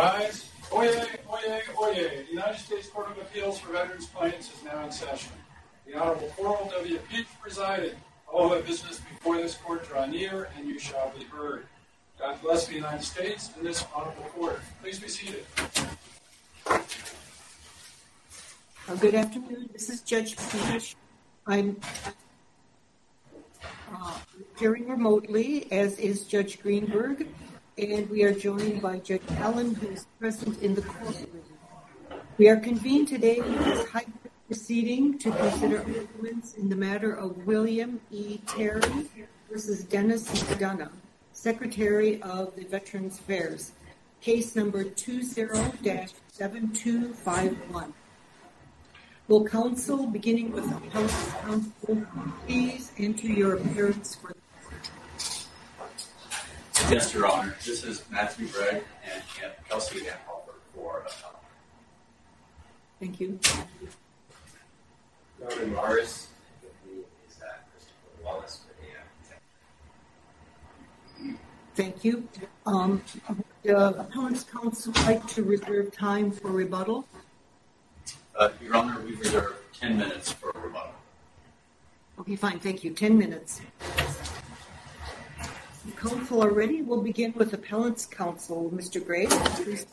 Rise. Oyez, oyez, oyez. The United States Court of Appeals for Veterans Claims is now in session. The Honorable Coral W. Peach presiding. All who have business before this court draw near, and you shall be heard. God bless the United States and this honorable court. Please be seated. Good afternoon. This is Judge Peach. I'm appearing remotely, as is Judge Greenberg, and we are joined by Judge Allen, who is present in the courtroom. We are convened today in this hybrid proceeding to consider arguments in the matter of William E. Terry versus Dennis McDonough, Secretary of the Veterans Affairs, case number 20-7251. Will counsel, beginning with the House counsel, please enter your appearance for the court? Yes, Your Honor. This is Matthew Gregg and Kelsey Anhalter for appellant. Thank you. Norman Morris, with me is Christopher Wallace for the Thank you. Would the appellant's counsel like to reserve time for rebuttal? Your Honor, we reserve 10 minutes for rebuttal. Okay, fine. Thank you. 10 minutes. The counsel are ready. We'll begin with appellant's counsel. Mr. Gray, please.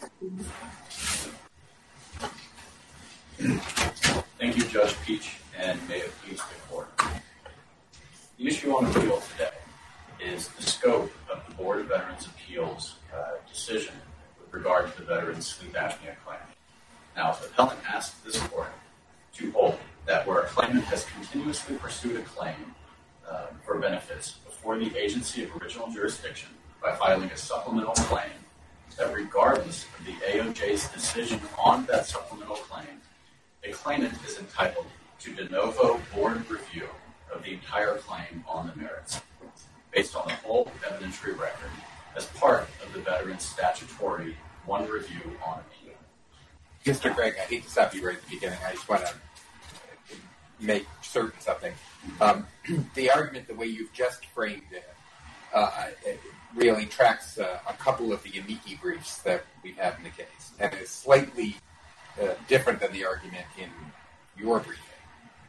Thank you, Judge Peach, and may it please the court. The issue on appeal today is the scope of the Board of Veterans' Appeals decision with regard to the veteran's sleep apnea claim. Now, the appellant asks this court to hold that where a claimant has continuously pursued a claim for benefits before the agency of original jurisdiction by filing a supplemental claim, that regardless of the AOJ's decision on that supplemental claim, a claimant is entitled to de novo board review of the entire claim on the merits, based on the whole evidentiary record as part of the veteran's statutory one review on appeal. Mr. Gregg, I hate to stop you right at the beginning. I just want to make certain something. The argument, the way you've just framed it, really tracks a couple of the amici briefs that we have in the case, and is slightly different than the argument in your briefing.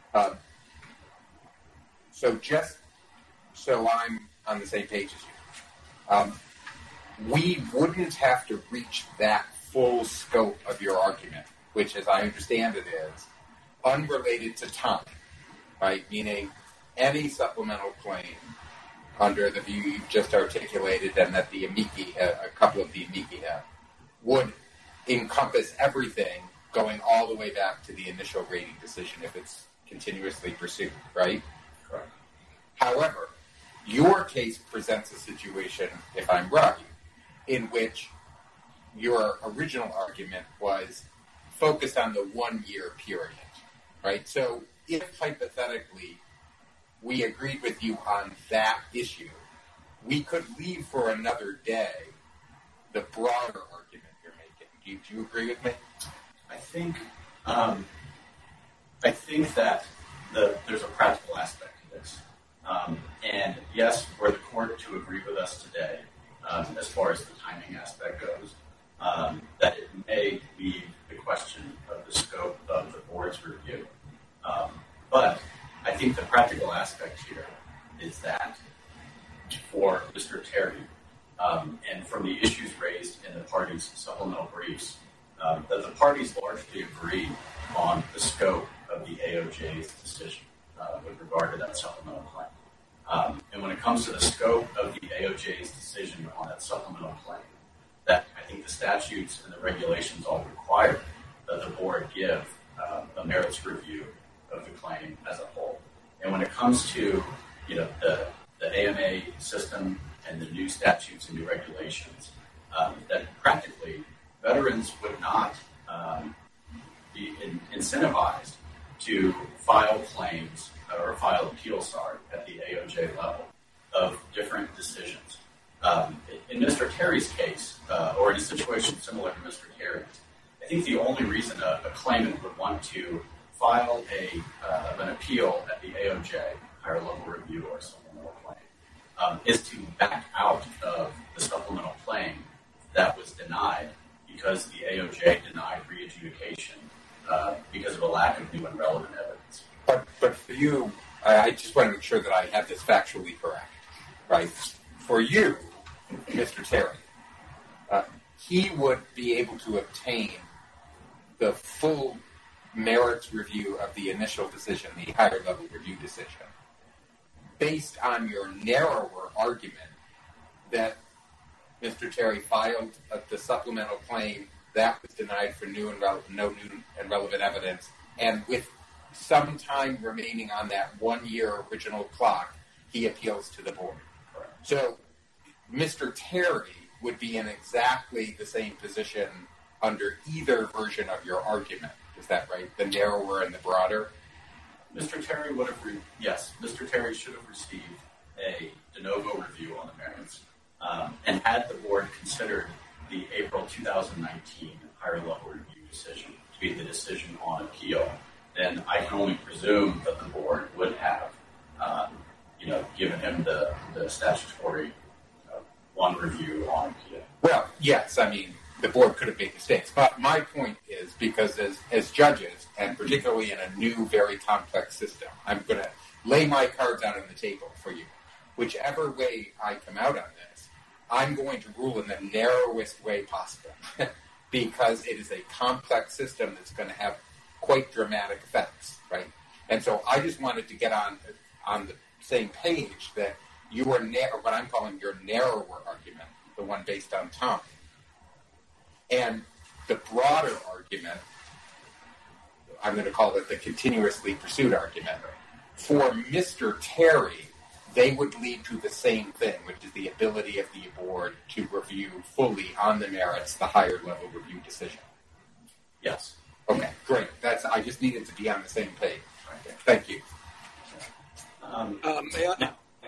So just so I'm on the same page as you, we wouldn't have to reach that full scope of your argument, which, as I understand it, is unrelated to time, right? Meaning any supplemental claim under the view you've just articulated and that the amici, a couple of the amici have, would encompass everything going all the way back to the initial rating decision if it's continuously pursued, right? Correct. However, your case presents a situation, if I'm right, in which your original argument was focused on the 1 year period, right? So if hypothetically we agreed with you on that issue, we could leave for another day the broader argument you're making. Do you agree with me? I think that there's a practical aspect to this. And yes, were the court to agree with us today, as far as the timing aspect goes, that it may leave the question of the scope of the board's review. But I think the practical aspect here is that for Mr. Terry, and from the issues raised in the parties' supplemental briefs, that the parties largely agree on the scope of the AOJ's decision with regard to that supplemental claim. And when it comes to the scope of the AOJ's decision on that supplemental claim, that I think the statutes and the regulations all require that the board give a merits review of the claim as a whole. And when it comes to the AMA system and the new statutes and new regulations, that practically veterans would not be incentivized to file claims or file appeals at the AOJ level of different decisions. In Mr. Terry's case, or in a situation similar to Mr. Terry's, I think the only reason a claimant would want to file an appeal at the AOJ, higher level review or supplemental claim, is to back out of the supplemental claim that was denied because the AOJ denied re-adjudication because of a lack of new and relevant evidence. But for you, I just want to make sure that I have this factually correct, right? For you, Mr. Terry, he would be able to obtain the full merits review of the initial decision, the higher level review decision, based on your narrower argument that Mr. Terry filed the supplemental claim that was denied for no new and relevant evidence, and with some time remaining on that 1 year original clock, he appeals to the board. So Mr. Terry would be in exactly the same position under either version of your argument. Is that right? The narrower and the broader? Mr. Terry would have, Mr. Terry should have received a de novo review on the merits. And had the board considered the April 2019 higher level review decision to be the decision on appeal, then I can only presume that the board would have, given him the statutory one review on appeal. Well, yes, I mean, the board could have made mistakes. But my point is, because as judges, and particularly in a new, very complex system, I'm going to lay my cards out on the table for you. Whichever way I come out on this, I'm going to rule in the narrowest way possible because it is a complex system that's going to have quite dramatic effects, right? And so I just wanted to get on the same page that you were what I'm calling your narrower argument, the one based on time, and the broader argument, I'm going to call it the continuously pursued argument. For Mr. Terry, they would lead to the same thing, which is the ability of the board to review fully on the merits the higher level review decision. Yes. Okay, great. I just needed to be on the same page. Okay. Thank you. May I,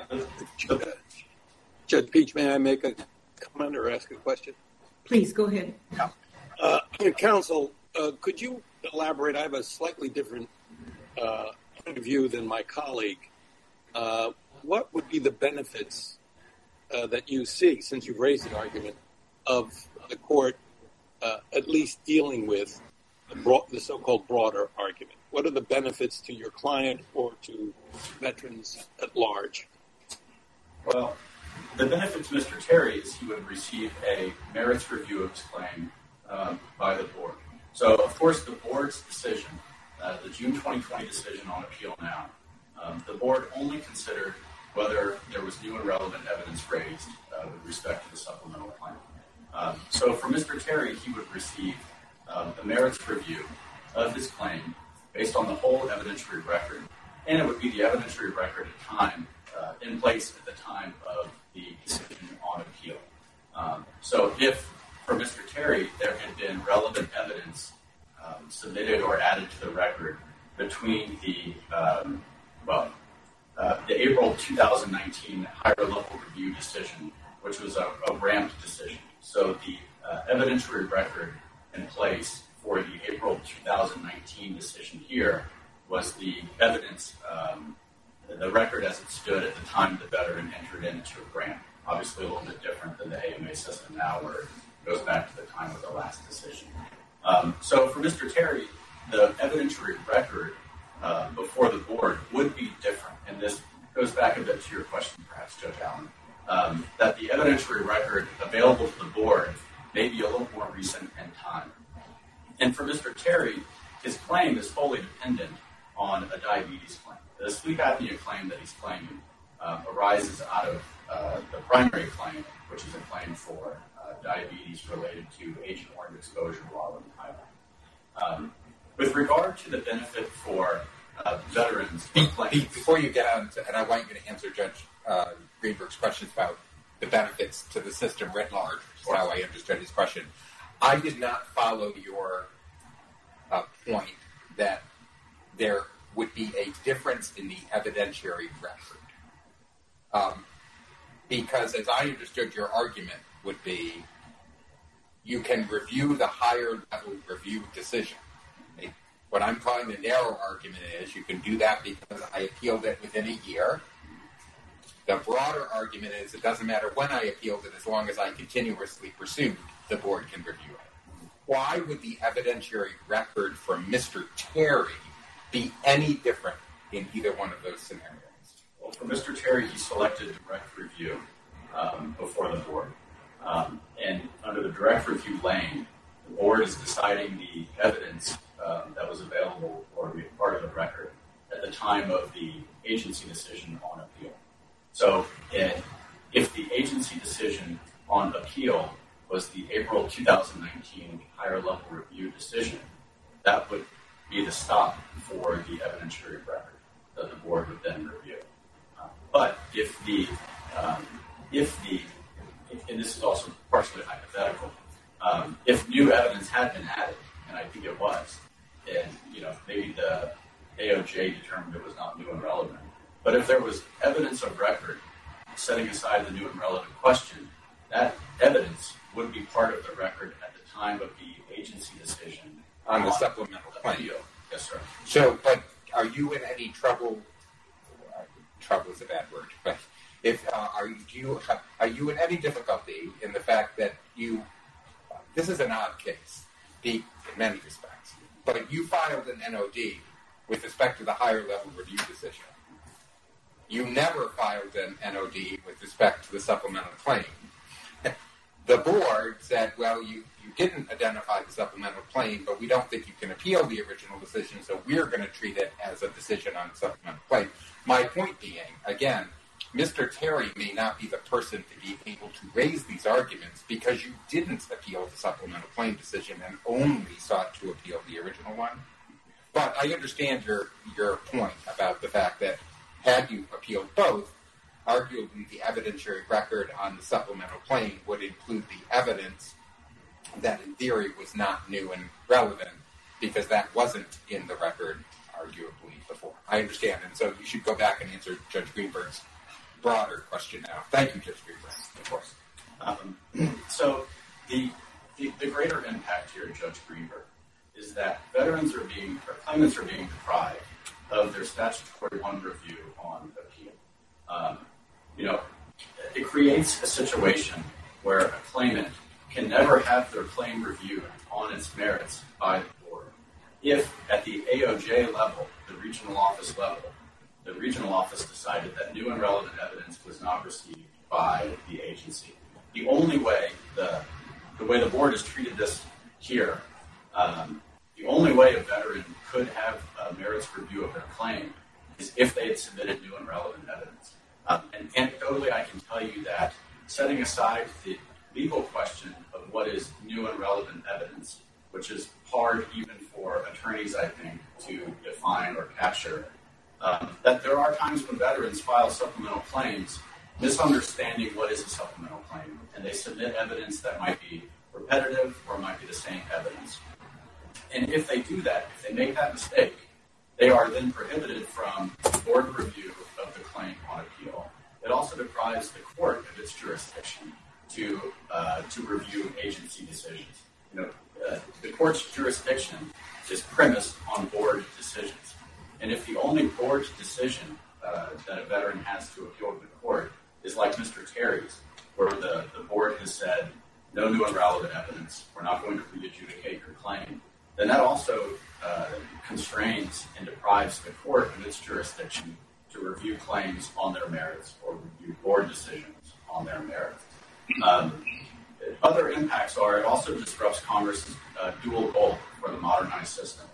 Judge Peach, may I make a comment or ask a question? Please, go ahead. Counsel, could you elaborate? I have a slightly different point of view than my colleague. What would be the benefits that you see, since you've raised the argument, of the court at least dealing with the so-called broader argument? What are the benefits to your client or to veterans at large? Well, the benefit to Mr. Terry is he would receive a merits review of his claim by the board. So, of course, the board's decision, the June 2020 decision on appeal now, the board only considered whether there was new and relevant evidence raised with respect to the supplemental claim. So for Mr. Terry, he would receive the merits review of his claim based on the whole evidentiary record, and it would be the evidentiary record at time in place at the time of the decision on appeal. So if, for Mr. Terry, there had been relevant evidence submitted or added to the record between the April 2019 higher level review decision, which was a ramped decision. So the evidentiary record in place for the April 2019 decision here was the evidence, the record as it stood at the time the veteran entered into a grant. Obviously a little bit different than the AMA system now, where it goes back to the time of the last decision. So for Mr. Terry, the evidentiary record before the board would be different. And this goes back a bit to your question, perhaps, Judge Allen, that the evidentiary record available to the board may be a little more recent in time. And for Mr. Terry, his claim is fully dependent on a diabetes claim. The sleep apnea claim that he's claiming arises out of the primary claim, which is a claim for diabetes related to Agent Orange exposure while in Thailand. With regard to the benefit for veterans, before you get on, and I want you to answer Judge Greenberg's questions about the benefits to the system writ large, or how I understood his question, I did not follow your point that there would be a difference in the evidentiary record. Because as I understood your argument would be, you can review the higher level review decision. What I'm calling the narrow argument is you can do that because I appealed it within a year. The broader argument is it doesn't matter when I appealed it as long as I continuously pursued, the board can review it. why would the evidentiary record from Mr. Terry be any different in either one of those scenarios? Well, for Mr. Terry, he selected direct review before the board. And under the direct review lane, the board is deciding the evidence that was available or be part of the record at the time of the agency decision on appeal. So if the agency decision on appeal was the April 2019 higher level review decision, that would be the stop for the evidentiary record that the board would then review. But if and this is also partially hypothetical, if new evidence had been added, and I think it was, and maybe the AOJ determined it was not new and relevant, but if there was evidence of record setting aside the new and relevant question, that evidence would be part of the record at the time of the agency decision on the supplemental claim. Yes, sir. So, but are you in any trouble? Trouble is a bad word, but are you in any difficulty in the fact that this is an odd case, in many respects, but you filed an NOD with respect to the higher level review decision. You never filed an NOD with respect to the supplemental claim. The board said, well, you didn't identify the supplemental claim, but we don't think you can appeal the original decision, so we're going to treat it as a decision on the supplemental claim. My point being, again, Mr. Terry may not be the person to be able to raise these arguments because you didn't appeal the supplemental claim decision and only sought to appeal the original one. But I understand your point about the fact that had you appealed both, arguably the evidentiary record on the supplemental claim would include the evidence that in theory was not new and relevant because that wasn't in the record arguably before. I understand, and so you should go back and answer Judge Greenberg's broader question now. Thank you, Judge Greenberg. Of course. So the greater impact here, Judge Greenberg, is that claimants are being deprived of their statutory one review on appeal. It creates a situation where a claimant can never have their claim reviewed on its merits by the board. If at the AOJ level, the regional office level, the regional office decided that new and relevant evidence was not received by the agency. The only way, the way the board has treated this here, the only way a veteran could have a merits review of their claim is if they had submitted new and relevant evidence. And anecdotally, I can tell you that setting aside the legal question of what is new and relevant evidence, which is hard even for attorneys, I think, to define or capture, that there are times when veterans file supplemental claims misunderstanding what is a supplemental claim, and they submit evidence that might be repetitive or might be the same evidence. And if they do that, if they make that mistake, they are then prohibited from board review of the claim on appeal. It also deprives the court of its jurisdiction to review agency decisions. The court's jurisdiction is premised on board decisions. And if the only board decision that a veteran has to appeal to the court is like Mr. Terry's, where the board has said, no new and relevant evidence, we're not going to re-adjudicate your claim, then that also constrains and deprives the court of its jurisdiction to review claims on their merits or review board decisions on their merits. Other impacts are it also disrupts Congress's dual goal for the modernized system.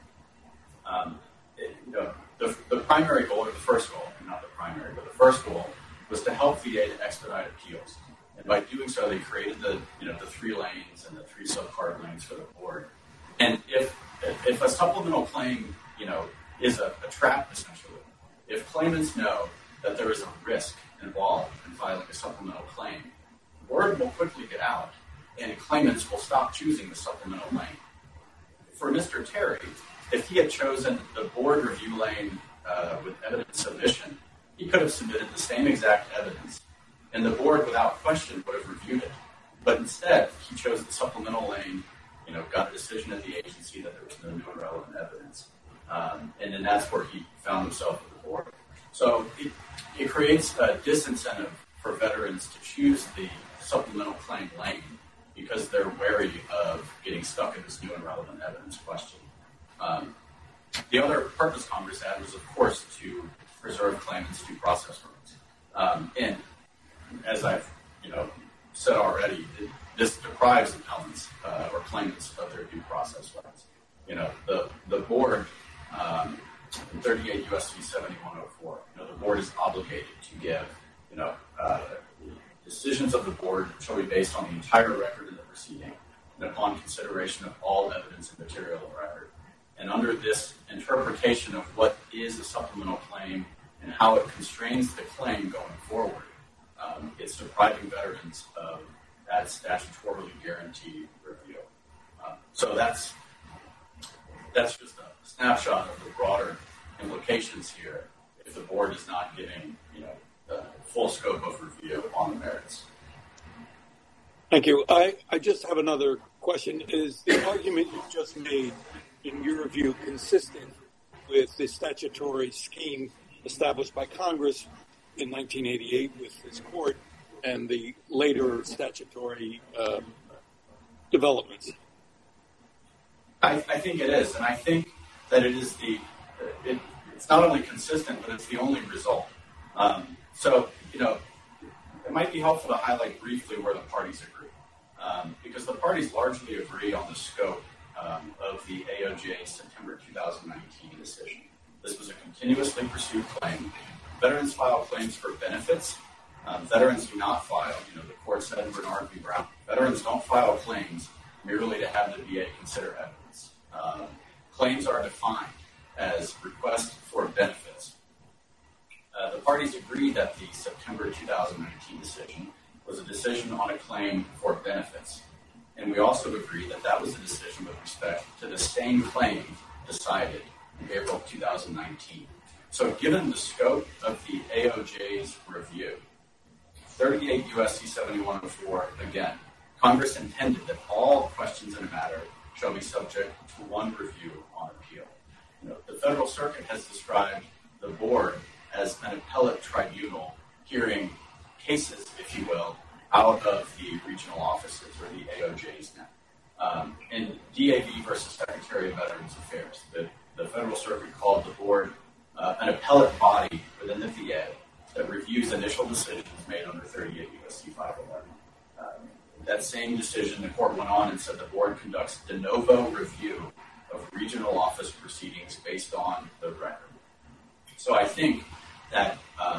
The primary goal, or the first goal, not the primary, but the first goal was to help VA to expedite appeals. And by doing so, they created the 3 lanes and the 3 subpart lanes for the board. And if a supplemental claim, is a trap, essentially, if claimants know that there is a risk involved in filing a supplemental claim, the board will quickly get out, and claimants will stop choosing the supplemental lane. For Mr. Terry, if he had chosen the board review lane with evidence submission, he could have submitted the same exact evidence, and the board, without question, would have reviewed it. But instead, he chose the supplemental lane, got a decision at the agency that there was no new and relevant evidence. And then that's where he found himself with the board. So it creates a disincentive for veterans to choose the supplemental claim lane because they're wary of getting stuck in this new and relevant evidence question. The other purpose Congress had was, of course, to preserve claimants' due process rights. And as I've said already, this deprives appellants or claimants of their due process rights. The board, 38 U.S.C. 7104, the board is obligated to give, decisions of the board shall be based on the entire record in the proceeding and upon consideration of all evidence and material of record. And under this interpretation of what is a supplemental claim and how it constrains the claim going forward, it's depriving veterans of that statutorily guaranteed review. So that's just a snapshot of the broader implications here if the board is not giving the full scope of review on the merits. Thank you. I just have another question. Is the argument you just made, in your view, consistent with the statutory scheme established by Congress in 1988 with this court and the later statutory developments? I think it is, and I think that it is it's not only consistent, but it's the only result. It might be helpful to highlight briefly where the parties agree, because the parties largely agree on the scope of the AOJ September 2019 decision. This was a continuously pursued claim. Veterans file claims for benefits. Veterans do not file, the court said in Bernard v. Brown, veterans don't file claims merely to have the VA consider evidence. Claims are defined as requests for benefits. The parties agreed that the September 2019 decision was a decision on a claim for benefits. And we also agreed that that was a decision with respect to the same claim decided in April of 2019. So given the scope of the AOJ's review, 38 U.S.C. 7104, again, Congress intended that all questions in a matter shall be subject to one review on appeal. The Federal Circuit has described the board as an appellate tribunal hearing cases, if you will, out of the regional offices or the AOJs now. In DAV versus Secretary of Veterans Affairs, the Federal Circuit called the board an appellate body within the VA that reviews initial decisions made under 38 U.S.C. 511. That same decision, the court went on and said the board conducts de novo review of regional office proceedings based on the record. So I think that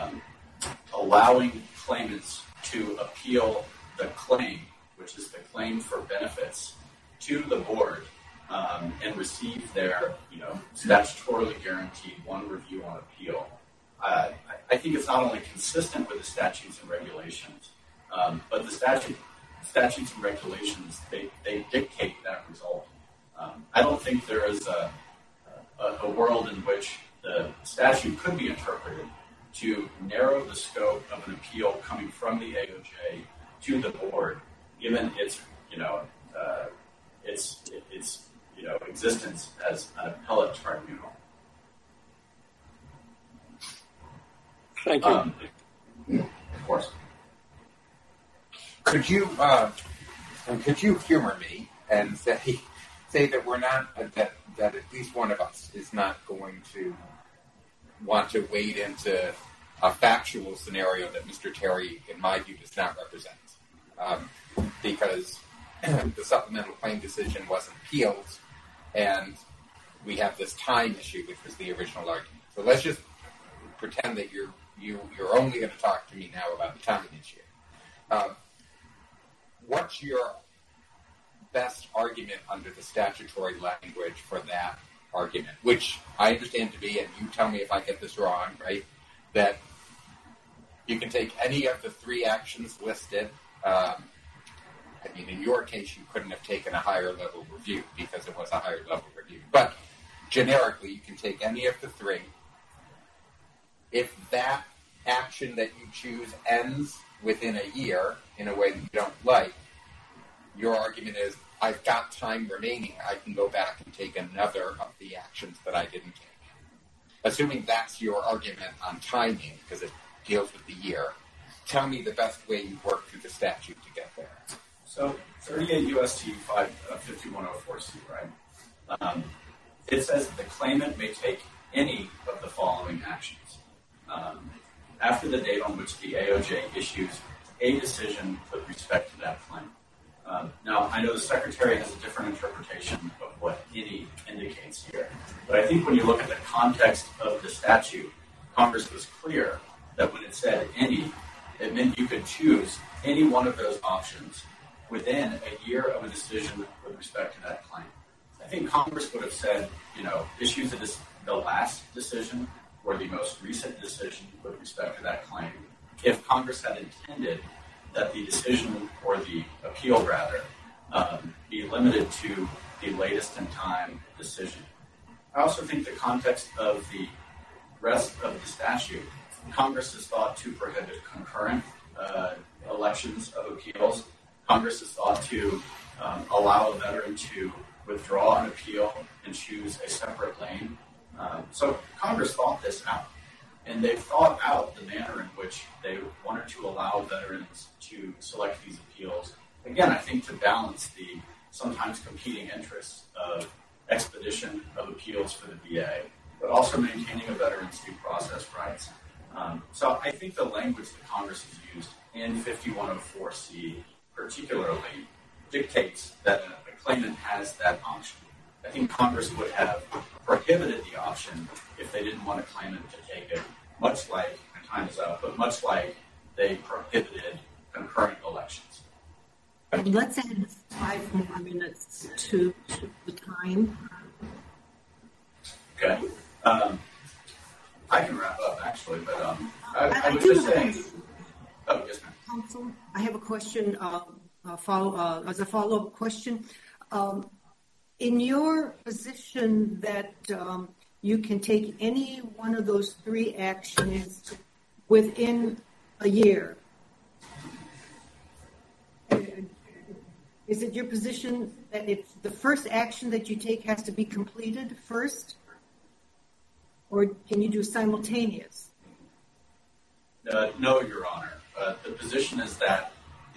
allowing claimants to appeal the claim, which is the claim for benefits, to the board and receive their, statutorily guaranteed one review on appeal, I think it's not only consistent with the statutes and regulations, but the statutes and regulations, they dictate that result. I don't think there is a world in which the statute could be interpreted to narrow the scope of an appeal coming from the AOJ to the board, given its existence as an appellate tribunal. Thank you. Of course. Could you humor me and say that we're not that at least one of us is not going to want to wade into a factual scenario that Mr. Terry, in my view, does not represent, because the supplemental claim decision wasn't appealed, and we have this time issue, which was the original argument. So let's just pretend that you're only going to talk to me now about the timing issue. What's your best argument under the statutory language for that argument, which I understand to be, and you tell me if I get this wrong, right, that you can take any of the three actions listed. In your case, you couldn't have taken a higher level review because it was a higher level review. But generically, you can take any of the three. If that action that you choose ends within a year in a way that you don't like, your argument is, I've got time remaining. I can go back and take another of the actions that I didn't take. Assuming that's your argument on timing, because it deals with the year, tell me the best way you work through the statute to get there. So 38 U.S.C. 5104C, right? It says that the claimant may take any of the following actions after the date on which the AOJ issues a decision with respect to that claim. Now, I know the Secretary has a different interpretation of what any indicates here, but I think when you look at the context of the statute, Congress was clear that when it said any, it meant you could choose any one of those options within a year of a decision with respect to that claim. I think Congress would have said, issues the last decision or the most recent decision with respect to that claim if Congress had intended that the decision or the appeal, rather, be limited to the latest in time decision. I also think the context of the rest of the statute, Congress has thought to prohibit concurrent elections of appeals. Congress has thought to allow a veteran to withdraw an appeal and choose a separate lane. So Congress thought this out, and they thought out the manner in which they wanted to allow veterans to select these appeals. Again, I think to balance the sometimes competing interests of expedition of appeals for the VA, but also maintaining a veteran's due process rights. So I think the language that Congress has used in 5104C particularly dictates that a claimant has that option. I think Congress would have prohibited the option if they didn't want a claimant to take it, much like, my time is up, but much like they prohibited concurrent elections. Let's add 5 more minutes to the time. Okay. I can wrap up, actually, but I was just saying... Oh, yes, ma'am. Counsel, I have a question, as a follow-up question. In your position that you can take any one of those 3 actions within a year, is it your position that the first action that you take has to be completed first? Or can you do simultaneous? No, Your Honor. The position is that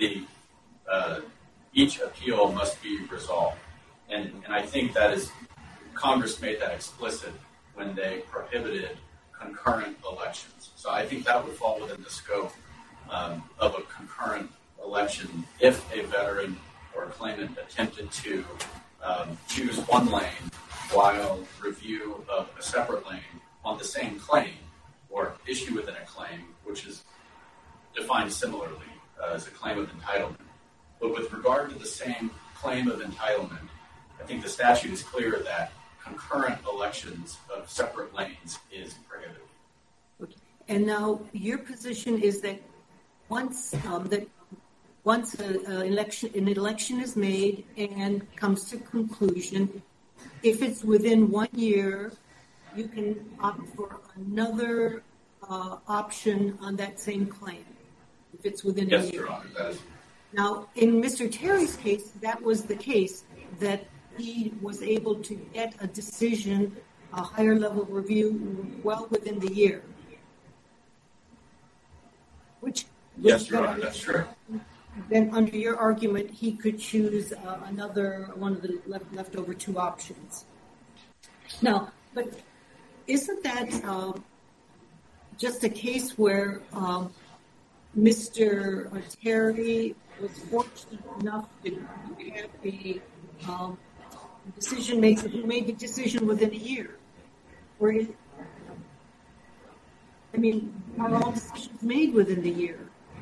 each appeal must be resolved. And I think that is, Congress made that explicit when they prohibited concurrent elections. So I think that would fall within the scope of a concurrent election if a veteran or a claimant attempted to choose one lane while review of a separate lane on the same claim or issue within a claim, which is defined similarly as a claim of entitlement. But with regard to the same claim of entitlement, I think the statute is clear that concurrent elections of separate lanes is prohibited. Okay. And now your position is that once an election is made and comes to conclusion, if it's within 1 year, you can opt for another option on that same claim. If it's within a year. Yes, Your Honor, that is. Now, in Mr. Terry's case, that was the case, that he was able to get a decision, a higher level review, well within the year. Yes, Your Honor, that's true. Then under your argument, he could choose another one of the leftover 2 options. Now, but isn't that just a case where Mr. Terry was fortunate enough to have a decision maker who made the decision within a year? Are all decisions made within the year?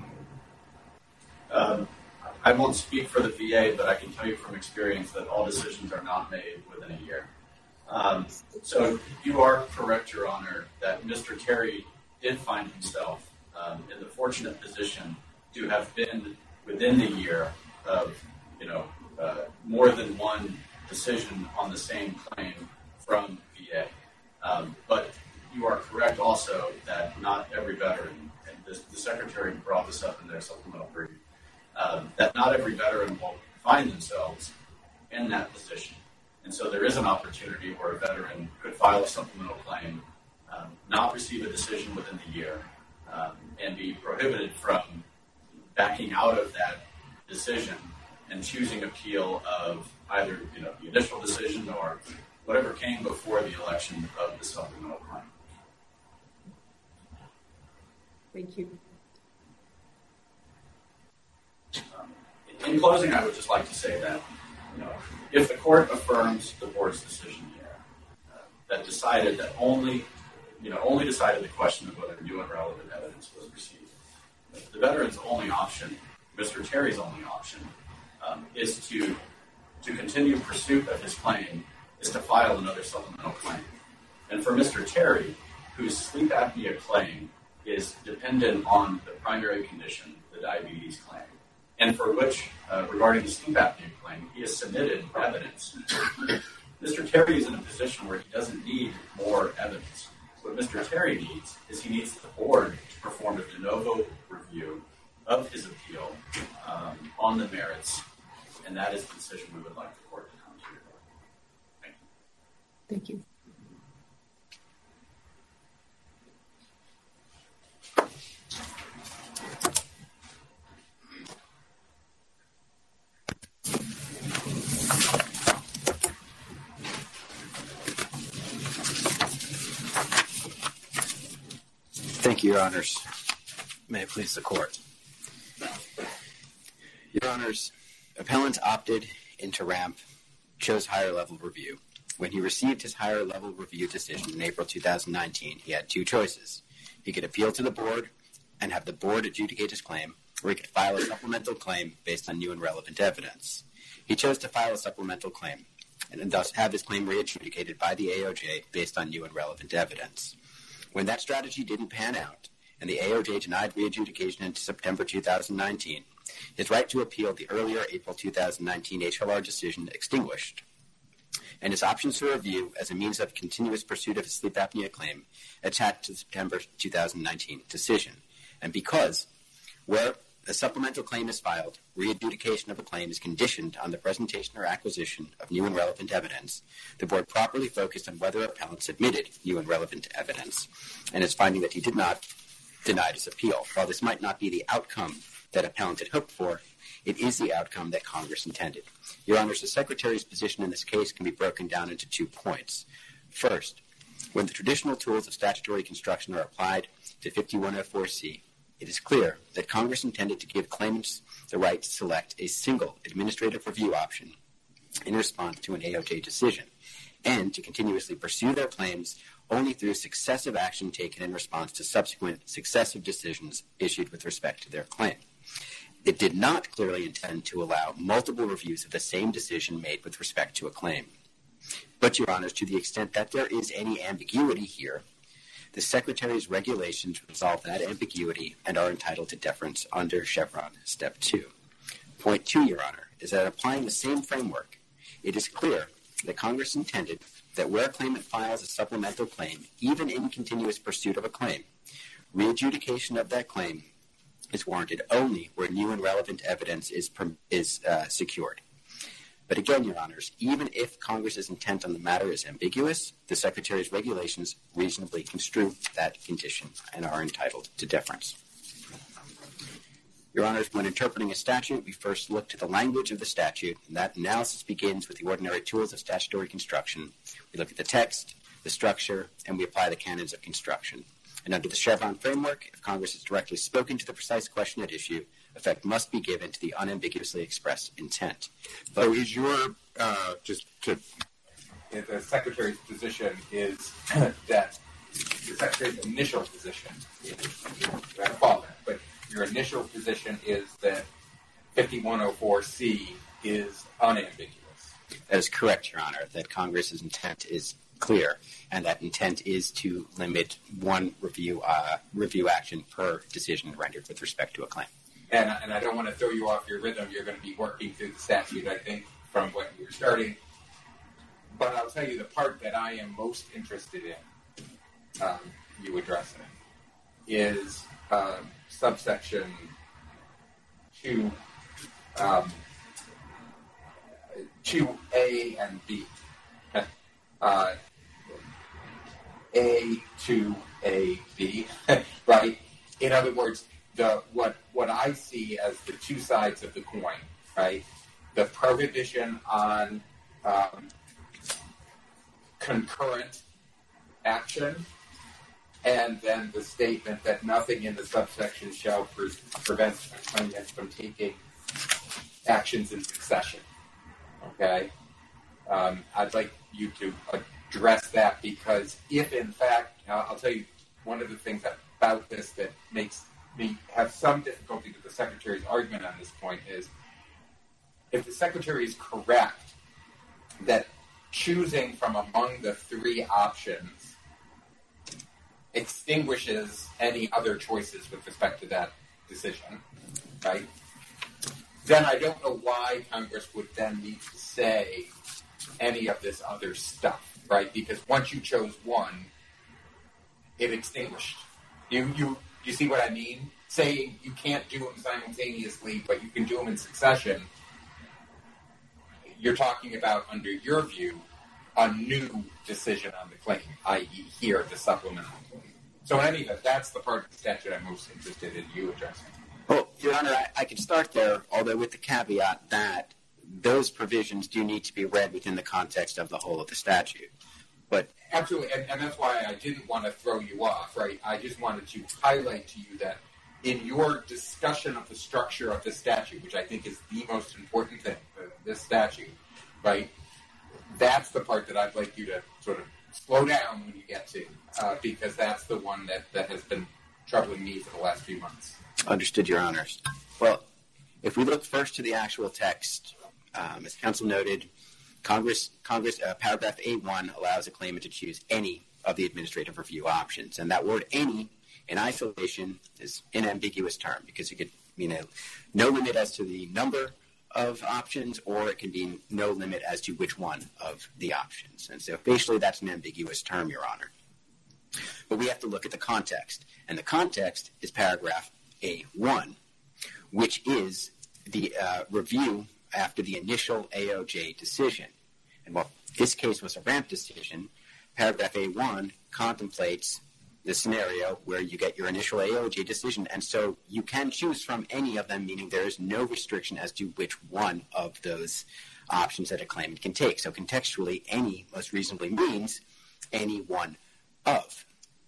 I won't speak for the VA, but I can tell you from experience that all decisions are not made within a year. So you are correct, Your Honor, that Mr. Terry did find himself in the fortunate position to have been within the year of, more than one decision on the same claim from VA. But you are correct also that not every veteran, and the Secretary brought this up in their supplemental brief, that not every veteran will find themselves in that position. And so there is an opportunity where a veteran could file a supplemental claim, not receive a decision within the year, and be prohibited from backing out of that decision and choosing appeal of either the initial decision or whatever came before the election of the supplemental claim. Thank you. In closing, I would just like to say that if the court affirms the board's decision here, that decided that only decided the question of whether new and relevant evidence was received, the veteran's only option, Mr. Terry's only option, is to continue pursuit of his claim, is to file another supplemental claim. And for Mr. Terry, whose sleep apnea claim is dependent on the primary condition, the diabetes claim, and for which, regarding the sleep apnea claim, he has submitted evidence. Mr. Terry is in a position where he doesn't need more evidence. What Mr. Terry needs is he needs the board to perform a de novo review of his appeal on the merits, and that is the decision we would like the court to come to. Thank you. Thank you. Thank you, Your Honors. May it please the court. Your Honors, appellant opted into RAMP, chose higher level review. When he received his higher level review decision in April 2019, he had two choices. He could appeal to the board and have the board adjudicate his claim, or he could file a supplemental claim based on new and relevant evidence. He chose to file a supplemental claim and thus have his claim re-adjudicated by the AOJ based on new and relevant evidence. When that strategy didn't pan out, and the AOJ denied re-adjudication into September 2019, his right to appeal the earlier April 2019 HLR decision extinguished, and his options for review as a means of continuous pursuit of his sleep apnea claim attached to the September 2019 decision. And because, where a supplemental claim is filed, re-adjudication of a claim is conditioned on the presentation or acquisition of new and relevant evidence, the board properly focused on whether appellant submitted new and relevant evidence, and is finding that he did not deny his appeal. While this might not be the outcome that appellant had hoped for, it is the outcome that Congress intended. Your Honors, the Secretary's position in this case can be broken down into 2 points. First, when the traditional tools of statutory construction are applied to 5104C, it is clear that Congress intended to give claimants the right to select a single administrative review option in response to an AOJ decision, and to continuously pursue their claims only through successive action taken in response to subsequent successive decisions issued with respect to their claim. It did not clearly intend to allow multiple reviews of the same decision made with respect to a claim. But, Your Honors, to the extent that there is any ambiguity here, the Secretary's regulations resolve that ambiguity and are entitled to deference under Chevron Step 2. Point 2, Your Honor, is that applying the same framework, it is clear that Congress intended that where a claimant files a supplemental claim, even in continuous pursuit of a claim, re-adjudication of that claim is warranted only where new and relevant evidence is secured. But again, Your Honors, even if Congress's intent on the matter is ambiguous, the Secretary's regulations reasonably construe that condition and are entitled to deference. Your Honors, when interpreting a statute, we first look to the language of the statute, and that analysis begins with the ordinary tools of statutory construction. We look at the text, the structure, and we apply the canons of construction. And under the Chevron framework, if Congress has directly spoken to the precise question at issue, effect must be given to the unambiguously expressed intent. But so is your, the Secretary's position is that the Secretary's initial position is, but your initial position is that 5104C is unambiguous. That is correct, Your Honor, that Congress's intent is clear, and that intent is to limit one review action per decision rendered with respect to a claim. And I don't want to throw you off your rhythm. You're going to be working through the statute, I think, from when you were starting. But I'll tell you the part that I am most interested in, you addressing, is subsection 2, 2A and B. A to A, B, right? In other words, what I see as the two sides of the coin, right, the prohibition on concurrent action, and then the statement that nothing in the subsection shall prevent a claimant from taking actions in succession. Okay? I'd like you to address that, because if in fact, I'll tell you one of the things about this that makes me have some difficulty with the Secretary's argument on this point is, if the Secretary is correct that choosing from among the three options extinguishes any other choices with respect to that decision, right? Then I don't know why Congress would then need to say any of this other stuff, right? Because once you chose one, it extinguished. You see what I mean? Saying you can't do them simultaneously, but you can do them in succession. You're talking about, under your view, a new decision on the claim, i.e. here, the supplemental claim. So in any event, that's the part of the statute I'm most interested in you addressing. Well, Your Honor, I can start there, although with the caveat that those provisions do need to be read within the context of the whole of the statute. But absolutely, and that's why I didn't want to throw you off, right? I just wanted to highlight to you that in your discussion of the structure of the statute, which I think is the most important thing, this statute, right? That's the part that I'd like you to sort of slow down when you get to, because that's the one that has been troubling me for the last few months. Understood, Your Honors. Well, if we look first to the actual text, as counsel noted, Congress, paragraph A1 allows a claimant to choose any of the administrative review options. And that word any in isolation is an ambiguous term, because it could mean no limit as to the number of options, or it can be no limit as to which one of the options. And so facially, that's an ambiguous term, Your Honor. But we have to look at the context. And the context is paragraph A1, which is the review after the initial AOJ decision. And while this case was a RAMP decision, paragraph A1 contemplates the scenario where you get your initial AOJ decision, and so you can choose from any of them, meaning there is no restriction as to which one of those options that a claimant can take. So contextually, any most reasonably means any one of.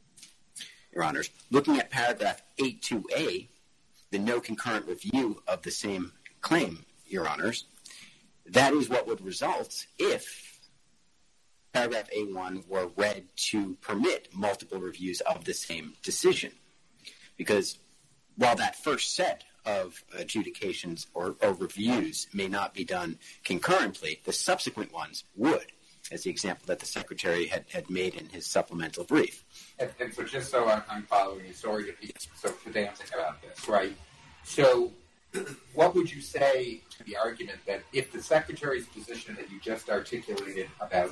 Your Honors, looking at paragraph A2A, the no concurrent review of the same claim, Your Honors, that is what would result if paragraph A1 were read to permit multiple reviews of the same decision. Because while that first set of adjudications or reviews may not be done concurrently, the subsequent ones would, as the example that the Secretary had made in his supplemental brief. And so just so I'm following you, sorry to be so pedantic about this, right? So what would you say to the argument that if the Secretary's position that you just articulated about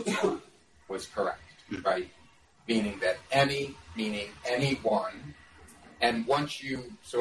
was correct, right? Meaning that any one, and once you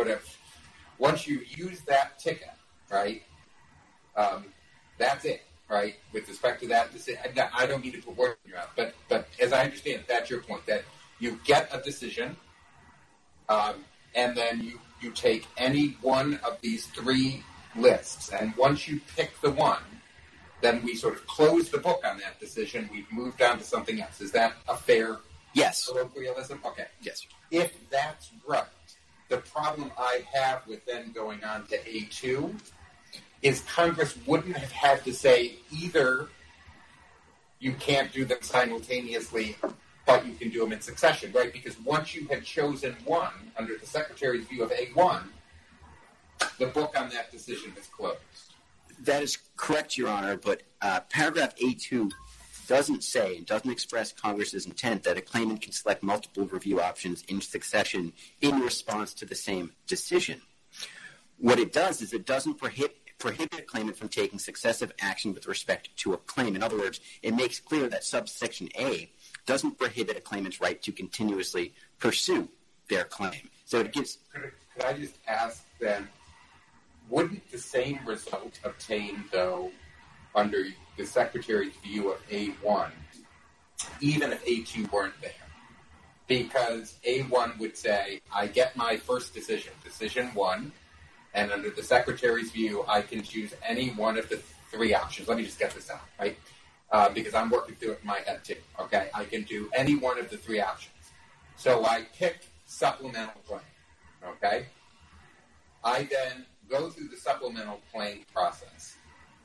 use that ticket, right, that's it, right? With respect to that decision, I don't mean to put words in your mouth, but as I understand it, that's your point, that you get a decision, and then you take any one of these three lists, and once you pick the one, then we sort of close the book on that decision. We've moved on to something else. Is that a fair colloquialism? Okay. Yes. If that's right, the problem I have with then going on to A2 is Congress wouldn't have had to say either you can't do them simultaneously, but you can do them in succession, right? Because once you had chosen one, under the Secretary's view of A1, the book on that decision is closed. That is correct, Your Honor, but paragraph A2 doesn't say, and doesn't express Congress's intent that a claimant can select multiple review options in succession in response to the same decision. What it does is it doesn't prohibit a claimant from taking successive action with respect to a claim. In other words, it makes clear that subsection A doesn't prohibit a claimant's right to continuously pursue their claim. So it gives... Could I just ask then, wouldn't the same result obtain, though, under the Secretary's view of A1, even if A2 weren't there? Because A1 would say, I get my first decision, decision one, And under the Secretary's view, I can choose any one of the three options. Let me just get this out, right? Because I'm working through it in my head too, okay? I can do any one of the three options. So I pick supplemental claim, okay? I then go through the supplemental claim process.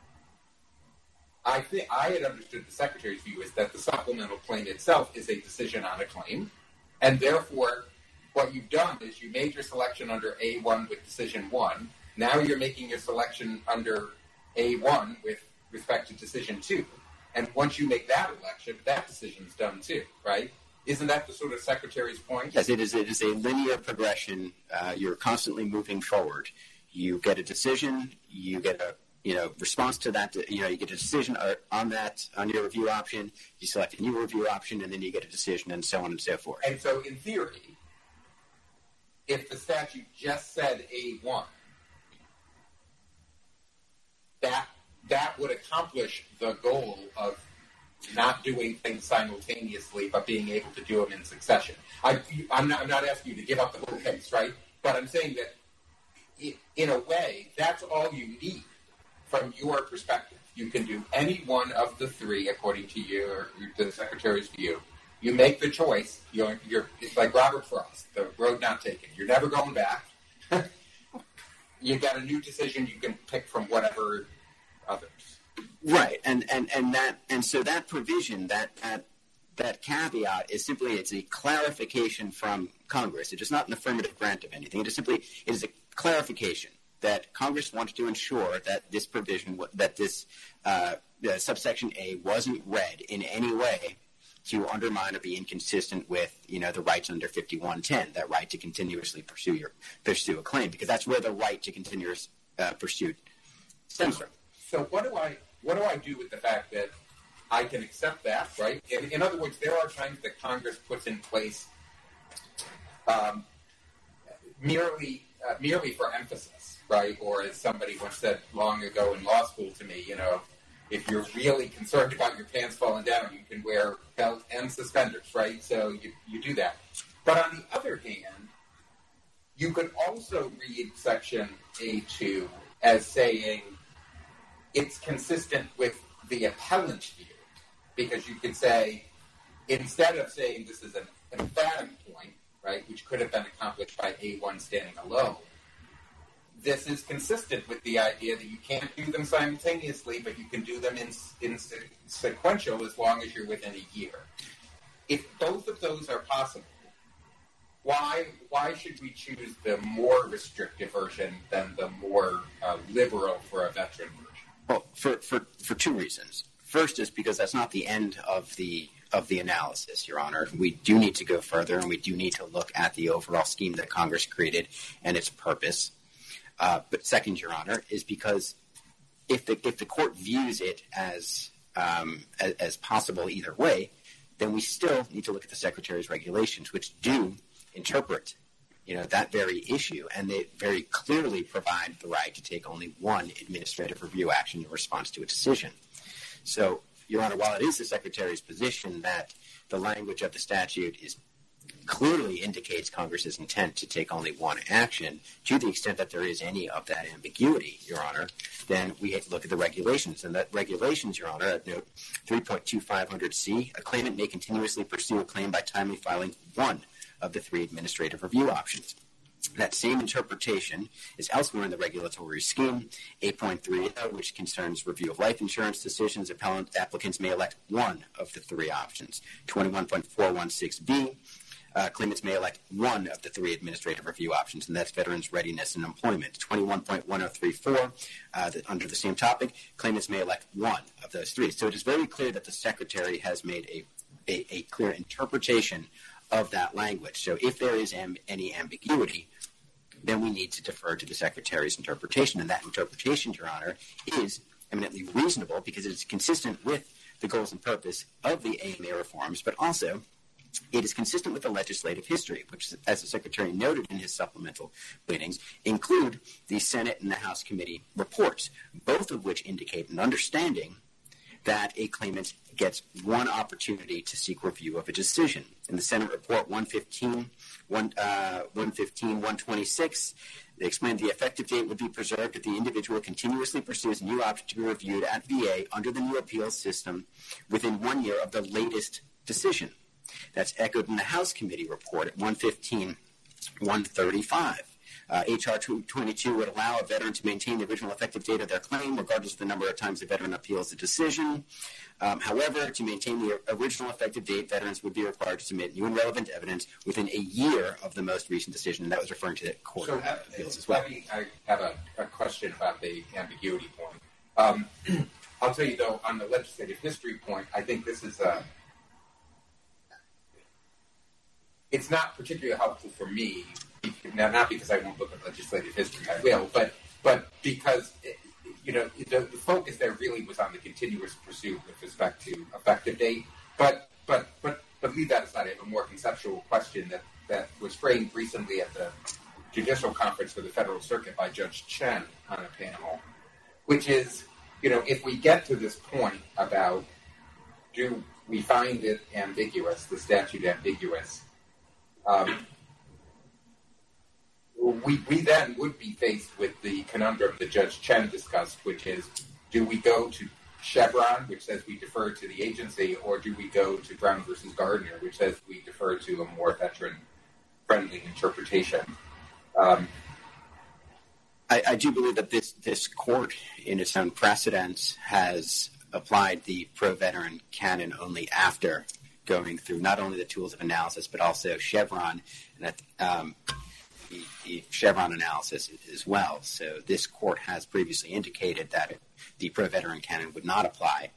I think I had understood the Secretary's view is that the supplemental claim itself is a decision on a claim, and therefore what you've done is you made your selection under A1 with decision 1. Now you're making your selection under A1 with respect to decision 2. And once you make that election, that decision's done too, right? Isn't that the sort of Secretary's point? Yes, it is. It is a linear progression. You're constantly moving forward. You get a decision, you get a response to that. You get a decision on your review option. You select a new review option, and then you get a decision, and so on and so forth. And so, in theory, if the statute just said A1, that would accomplish the goal of not doing things simultaneously, but being able to do them in succession. I'm not asking you to give up the whole case, right? But I'm saying that, in a way, that's all you need from your perspective. You can do any one of the three, according to the Secretary's view. You make the choice. It's like Robert Frost, the road not taken. You're never going back. You got a new decision you can pick from whatever others. Right, and so that provision, that caveat is simply it's a clarification from Congress. It is not an affirmative grant of anything. It is a clarification that Congress wants to ensure that this provision, that this subsection A wasn't read in any way to undermine or be inconsistent with, the rights under 5110, that right to continuously pursue a claim, because that's where the right to continuous pursuit stems from. So what do I do with the fact that I can accept that, right? In other words, there are times that Congress puts in place merely for emphasis, right? Or as somebody once said long ago in law school to me, if you're really concerned about your pants falling down, you can wear belt and suspenders, right? So you do that. But on the other hand, you could also read Section A2 as saying it's consistent with the appellant view, because you could say, instead of saying this is an emphatic point, right, which could have been accomplished by A1 standing alone, this is consistent with the idea that you can't do them simultaneously, but you can do them in sequential as long as you're within a year. If both of those are possible, why should we choose the more restrictive version than the more liberal for a veteran version? Well, for two reasons. First is because that's not the end of the analysis, Your Honor. We do need to go further, and we do need to look at the overall scheme that Congress created and its purpose. But second, Your Honor, is because if the court views it as possible either way, then we still need to look at the Secretary's regulations, which do interpret that very issue, and they very clearly provide the right to take only one administrative review action in response to a decision. So, Your Honor, while it is the Secretary's position that the language of the statute clearly indicates Congress's intent to take only one action, to the extent that there is any of that ambiguity, Your Honor, then we have to look at the regulations. And that regulations, Your Honor, at note 3.2500C, a claimant may continuously pursue a claim by timely filing one of the three administrative review options. That same interpretation is elsewhere in the regulatory scheme. 8.3, which concerns review of life insurance decisions, applicants may elect one of the three options. 21.416B, claimants may elect one of the three administrative review options, and that's veterans' readiness and employment. 21.1034, under the same topic, claimants may elect one of those three. So it is very clear that the Secretary has made a clear interpretation of that language. So if there is any ambiguity, then we need to defer to the Secretary's interpretation. And that interpretation, Your Honor, is eminently reasonable because it is consistent with the goals and purpose of the AMA reforms, but also it is consistent with the legislative history, which, as the Secretary noted in his supplemental pleadings, include the Senate and the House committee reports, both of which indicate an understanding that a claimant gets one opportunity to seek review of a decision. In the Senate Report 115, 126, They explained the effective date would be preserved if the individual continuously pursues a new object to be reviewed at VA under the new appeals system within 1 year of the latest decision. That's echoed in the House Committee report at 115-135. H.R. 222 would allow a veteran to maintain the original effective date of their claim, regardless of the number of times the veteran appeals the decision. However, to maintain the original effective date, veterans would be required to submit new and relevant evidence within a year of the most recent decision, and that was referring to the Court of Appeals as well. I have a question about the ambiguity point. I'll tell you, though, on the legislative history point, I think this is it's not particularly helpful for me. Now, not because I won't look at legislative history, I will, but because the focus there really was on the continuous pursuit with respect to effective date. But leave that aside. I have a more conceptual question that was framed recently at the Judicial Conference for the Federal Circuit by Judge Chen on a panel, which is, if we get to this point about do we find it ambiguous, the statute ambiguous, we then would be faced with the conundrum that Judge Chen discussed, which is, do we go to Chevron, which says we defer to the agency, or do we go to Brown versus Gardner, which says we defer to a more veteran-friendly interpretation? I do believe that this court, in its own precedents, has applied the pro-veteran canon only after going through not only the tools of analysis, but also Chevron, and that the Chevron analysis as well. So this court has previously indicated that the pro-veteran canon would not apply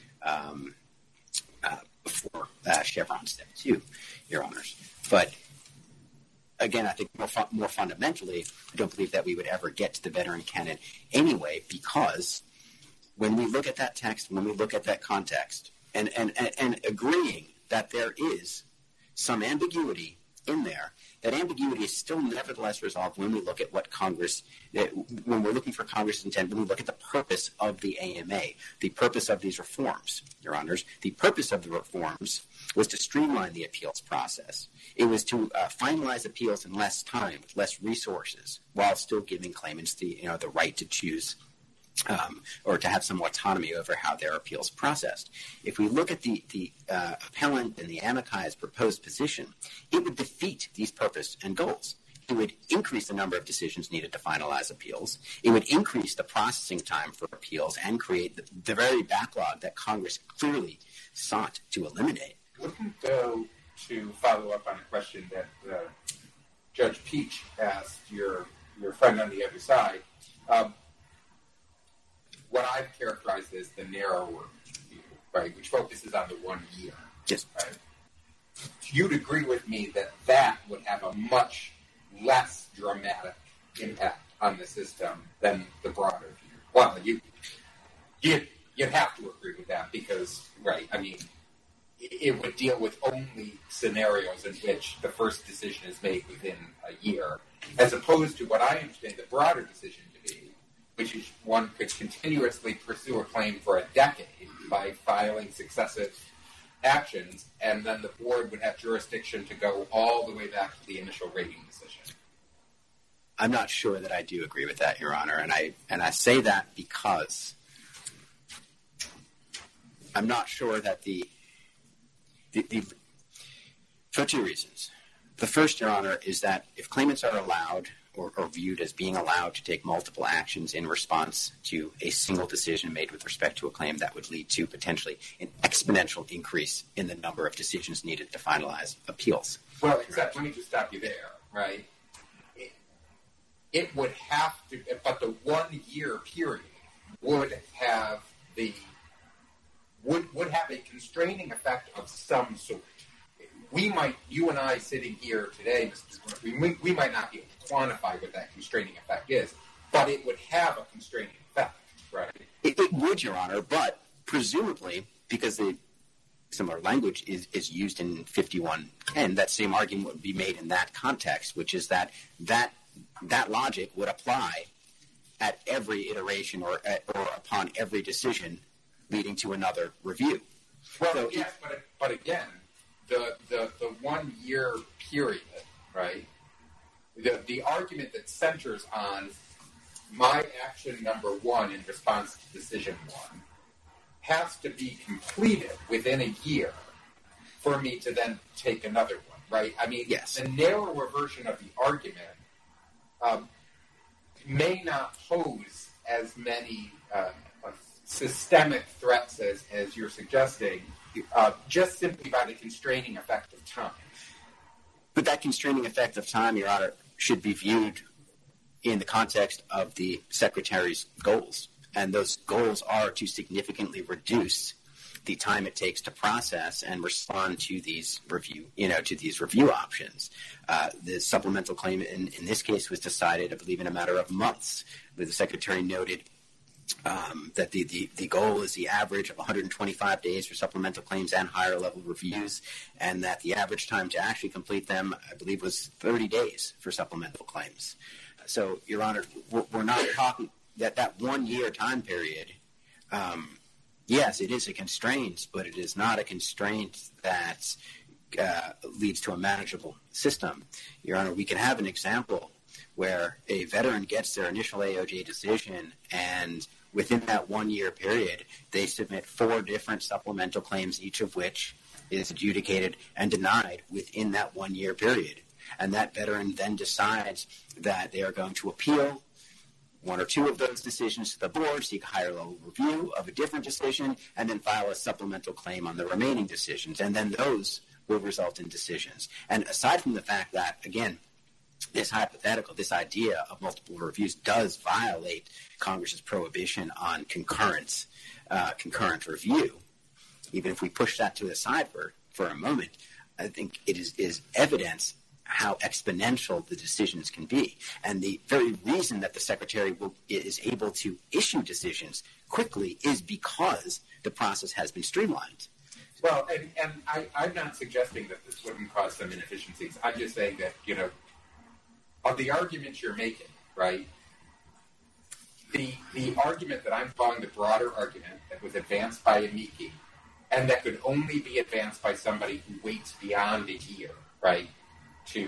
before Chevron Step 2, Your Honors. But again, I think more fundamentally, I don't believe that we would ever get to the veteran canon anyway, because when we look at that text, when we look at that context, and agreeing that there is some ambiguity in there, that ambiguity is still nevertheless resolved when we look at what Congress, when we're looking for Congress's intent, when we look at the purpose of the AMA, the purpose of these reforms, Your Honors. The purpose of the reforms was to streamline the appeals process. It was to finalize appeals in less time, with less resources, while still giving claimants the right to choose or to have some autonomy over how their appeals processed. If we look at the appellant and the amici's proposed position, it would defeat these purpose and goals. It would increase the number of decisions needed to finalize appeals. It would increase the processing time for appeals and create the very backlog that Congress clearly sought to eliminate. Wouldn't, though, to follow up on a question that Judge Peach asked your friend on the other side, what I've characterized as the narrower view, right, which focuses on the 1 year. Yes. Right? You'd agree with me that would have a much less dramatic impact on the system than the broader view. Well, you'd have to agree with that because, right, I mean, it would deal with only scenarios in which the first decision is made within a year, as opposed to what I understand the broader decision to be, which is one could continuously pursue a claim for a decade by filing successive actions, and then the board would have jurisdiction to go all the way back to the initial rating decision. I'm not sure that I do agree with that, Your Honor, and I say that because I'm not sure that for two reasons. The first, Your Honor, is that if claimants are allowed or viewed as being allowed to take multiple actions in response to a single decision made with respect to a claim, that would lead to potentially an exponential increase in the number of decisions needed to finalize appeals. Well, except, let me just stop you there, right? It would have to, but the 1 year period would have would have a constraining effect of some sort. You and I sitting here today, Mr. Smith, we might not be able to quantify what that constraining effect is, but it would have a constraining effect, right? It would, Your Honor, but presumably, because the similar language is used in 5110, that same argument would be made in that context, which is that logic would apply at every iteration or upon every decision leading to another review. Well, so, yes, but again, the 1 year period, right? the argument that centers on my action number one in response to decision one has to be completed within a year for me to then take another one, right? I mean, yes. The narrower version of the argument may not pose as many systemic threats as you're suggesting, just simply by the constraining effect of time. But that constraining effect of time, Your Honor, should be viewed in the context of the Secretary's goals. And those goals are to significantly reduce the time it takes to process and respond to these review options. The supplemental claim in this case was decided, I believe, in a matter of months. The Secretary noted that the goal is the average of 125 days for supplemental claims and higher level reviews, and that the average time to actually complete them, I believe, was 30 days for supplemental claims. So, Your Honor, we're not talking that 1 year time period. Yes, it is a constraint, but it is not a constraint that leads to a manageable system. Your Honor, we can have an example where a veteran gets their initial AOJ decision, and within that 1 year period, they submit 4 different supplemental claims, each of which is adjudicated and denied within that 1 year period. And that veteran then decides that they are going to appeal 1 or 2 of those decisions to the board, seek a higher level review of a different decision, and then file a supplemental claim on the remaining decisions. And then those will result in decisions. And aside from the fact that, again, this hypothetical, this idea of multiple reviews does violate Congress's prohibition on concurrent review, even if we push that to the side for a moment, I think it is evidence how exponential the decisions can be. And the very reason that the Secretary is able to issue decisions quickly is because the process has been streamlined. Well, and I'm not suggesting that this wouldn't cause some inefficiencies. I'm just saying that, of the arguments you're making, right, the argument that I'm following, the broader argument that was advanced by amici, and that could only be advanced by somebody who waits beyond a year, right, to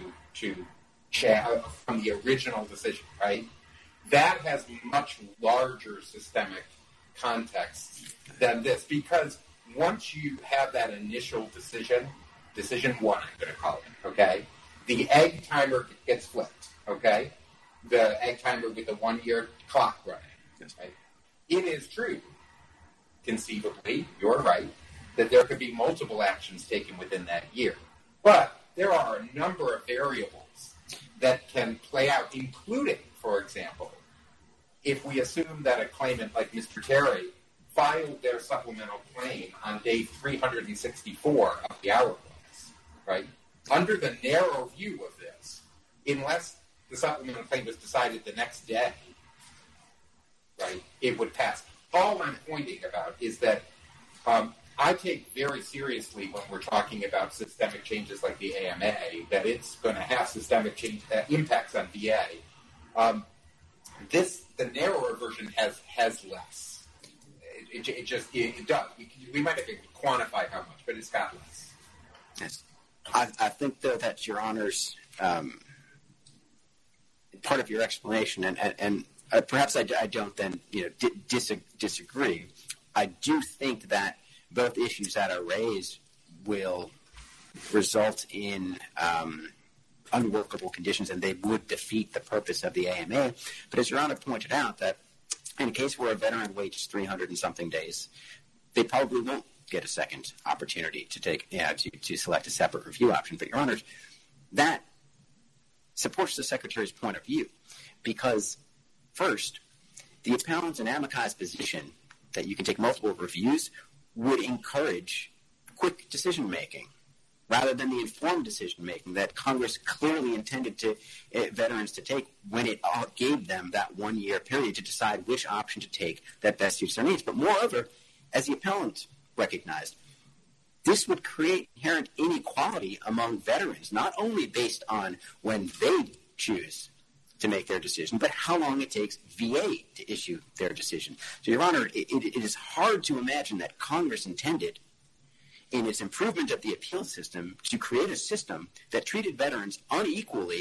from the original decision, right? That has much larger systemic context than this, because once you have that initial decision one, I'm going to call it, okay, the egg timer gets flipped, okay? The egg timer with the 1 year clock running, right? It is true, conceivably, you're right, that there could be multiple actions taken within that year. But there are a number of variables that can play out, including, for example, if we assume that a claimant like Mr. Terry filed their supplemental claim on day 364 of the hourglass, right? Under the narrow view of this, unless the supplemental claim was decided the next day, right, it would pass. All I'm pointing about is that I take very seriously when we're talking about systemic changes like the AMA, that it's going to have systemic change impacts on VA. The narrower version has less. It does. We might have to quantify how much, but it's got less. Yes. I think, though, that Your Honor's part of your explanation, and perhaps I don't then disagree. I do think that both issues that are raised will result in unworkable conditions, and they would defeat the purpose of the AMA. But as Your Honor pointed out, that in a case where a veteran waits 300 and something days, they probably won't get a second opportunity to take to select a separate review option. But Your Honors, that supports the Secretary's point of view, because first, the appellant's and amicus position that you can take multiple reviews would encourage quick decision-making rather than the informed decision-making that Congress clearly intended veterans to take when it gave them that 1 year period to decide which option to take that best suits their needs. But moreover, as the appellant recognized, this would create inherent inequality among veterans, not only based on when they choose to make their decision, but how long it takes VA to issue their decision. So, Your Honor, it is hard to imagine that Congress intended, in its improvement of the appeal system, to create a system that treated veterans unequally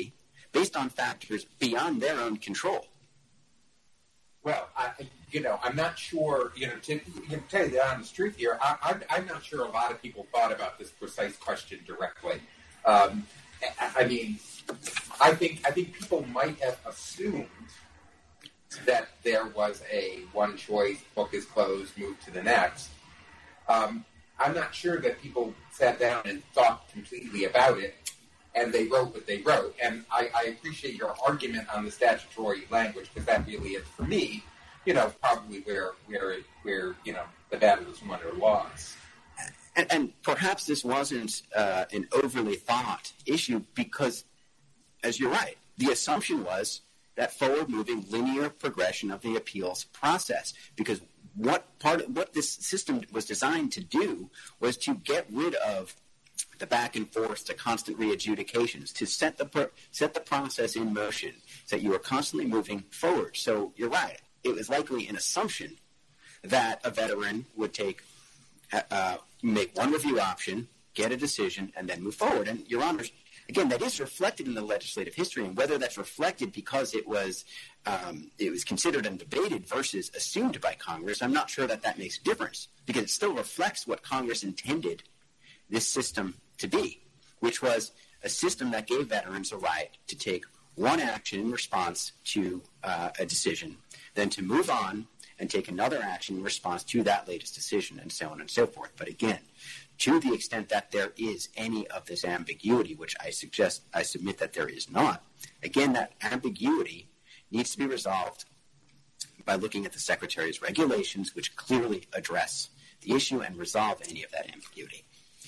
based on factors beyond their own control. Well, I'm not sure, to tell you the honest truth here, I'm not sure a lot of people thought about this precise question directly. I think people might have assumed that there was a one choice, book is closed, move to the next. I'm not sure that people sat down and thought completely about it, and they wrote what they wrote. And I appreciate your argument on the statutory language, because that really is, for me, probably where the battle was won or lost. And perhaps this wasn't an overly thought issue because, as you're right, the assumption was that forward-moving linear progression of the appeals process, because what this system was designed to do was to get rid of the back and forth, the constant re-adjudications, to set the process in motion so that you were constantly moving forward. So you're right. It was likely an assumption that a veteran would make one review option, get a decision, and then move forward. And, Your Honors, again, that is reflected in the legislative history, and whether that's reflected because it was considered and debated versus assumed by Congress, I'm not sure that makes a difference, because it still reflects what Congress intended this system to be, which was a system that gave veterans a right to take one action in response to a decision, then to move on and take another action in response to that latest decision, and so on and so forth. But again, to the extent that there is any of this ambiguity, which I submit that there is not, again, that ambiguity needs to be resolved by looking at the Secretary's regulations, which clearly address the issue and resolve any of that ambiguity.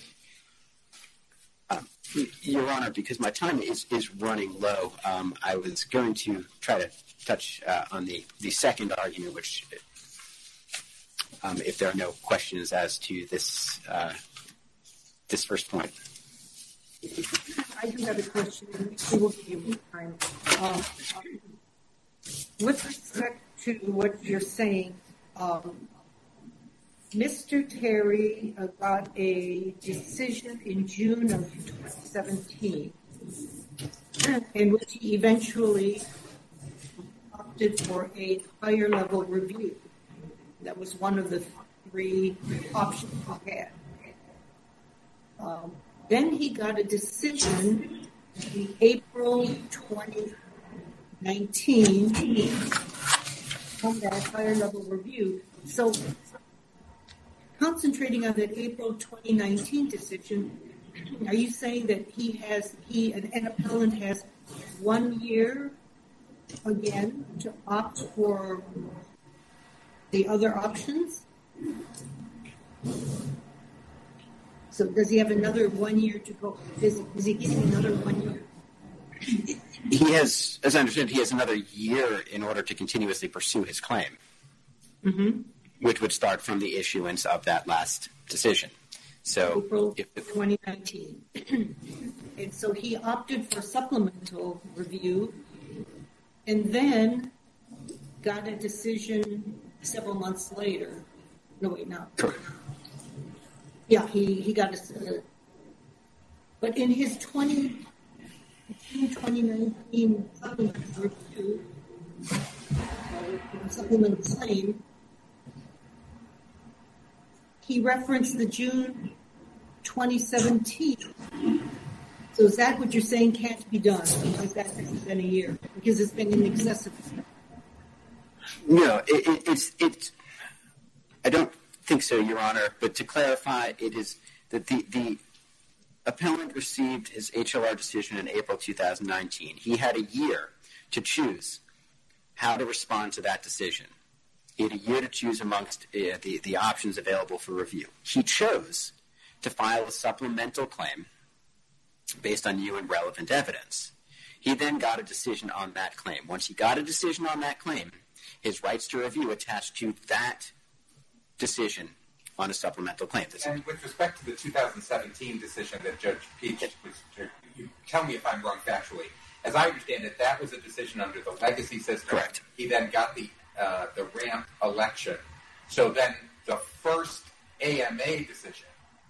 Your Honor, because my time is running low, I was going to try to touch on the second argument, which, if there are no questions as to this first point. I do have a question, and we will give you time. With respect to what you're saying, Mr. Terry got a decision in June of 2017, in which he eventually opted for a higher level review. That was one of the three options he had. Then he got a decision in April 2019 on that higher level review. So, concentrating on that April 2019 decision, are you saying that an appellant has 1 year again to opt for the other options? So does he have another 1 year to go? Is he getting another 1 year? He has, as I understand, he has another year in order to continuously pursue his claim, which would start from the issuance of that last decision. So April 2019. And so he opted for supplemental review and then got a decision several months later. No, wait, no. Correct. Yeah, he got a... But in his 2019 supplemental review, supplemental claim, he referenced the June 2017. So is that what you're saying can't be done? Because that hasn't been a year. Because it's been in excess of... No, it's I don't think so, Your Honor. But to clarify, it is that the appellant received his HLR decision in April 2019. He had a year to choose how to respond to that decision. He had a year to choose amongst the options available for review. He chose to file a supplemental claim based on new and relevant evidence. He then got a decision on that claim. Once he got a decision on that claim, his rights to review attached to that decision on a supplemental claim. And with respect to the 2017 decision that Judge Peach was, you tell me if I'm wrong factually. As I understand it, that was a decision under the legacy system. Correct. He then got the RAMP election. So then the first AMA decision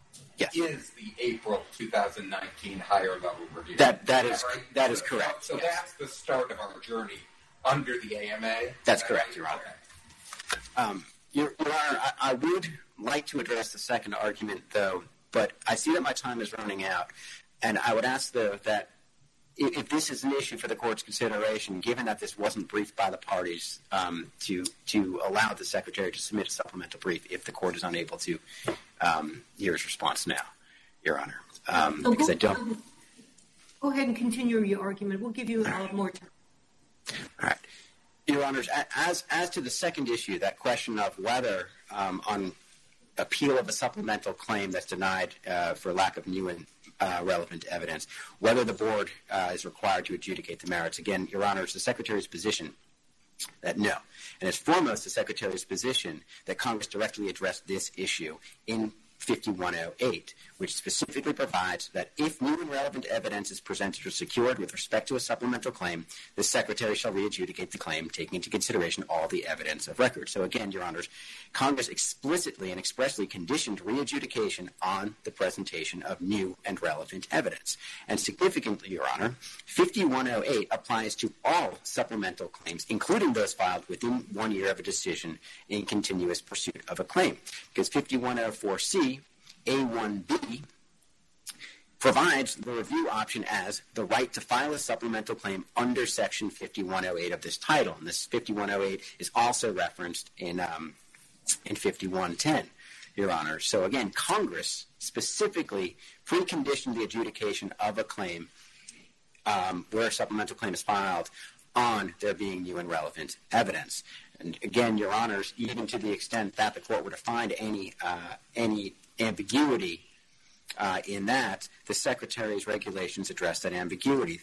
Yes. is the April 2019 higher level review. That right? That is correct. So yes. that's the start of our journey under the AMA. That's correct, Your Honor. Your Honor, I would like to address the second argument, though, but I see that my time is running out, and I would ask, though, that if this is an issue for the court's consideration, given that this wasn't briefed by the parties, to allow the Secretary to submit a supplemental brief if the court is unable to hear his response now, Your Honor. Because I don't. Go ahead and continue your argument. We'll give you more time. All right. Your Honors, as to the second issue, that question of whether on appeal of a supplemental claim that's denied for lack of new and relevant evidence, whether the board is required to adjudicate the merits. Again, Your Honors, the Secretary's position that no. And it's foremost the Secretary's position that Congress directly addressed this issue in 5108, which specifically provides that if new and relevant evidence is presented or secured with respect to a supplemental claim, the Secretary shall re-adjudicate the claim, taking into consideration all the evidence of record. So again, Your Honors, Congress explicitly and expressly conditioned re-adjudication on the presentation of new and relevant evidence. And significantly, Your Honor, 5108 applies to all supplemental claims, including those filed within 1 year of a decision in continuous pursuit of a claim. Because 5104C A1B provides the review option as the right to file a supplemental claim under Section 5108 of this title. And this 5108 is also referenced in 5110, Your Honor. So again, Congress specifically preconditioned the adjudication of a claim where a supplemental claim is filed on there being new and relevant evidence. And again, Your Honors, even to the extent that the court were to find any ambiguity in that, the Secretary's regulations address that ambiguity.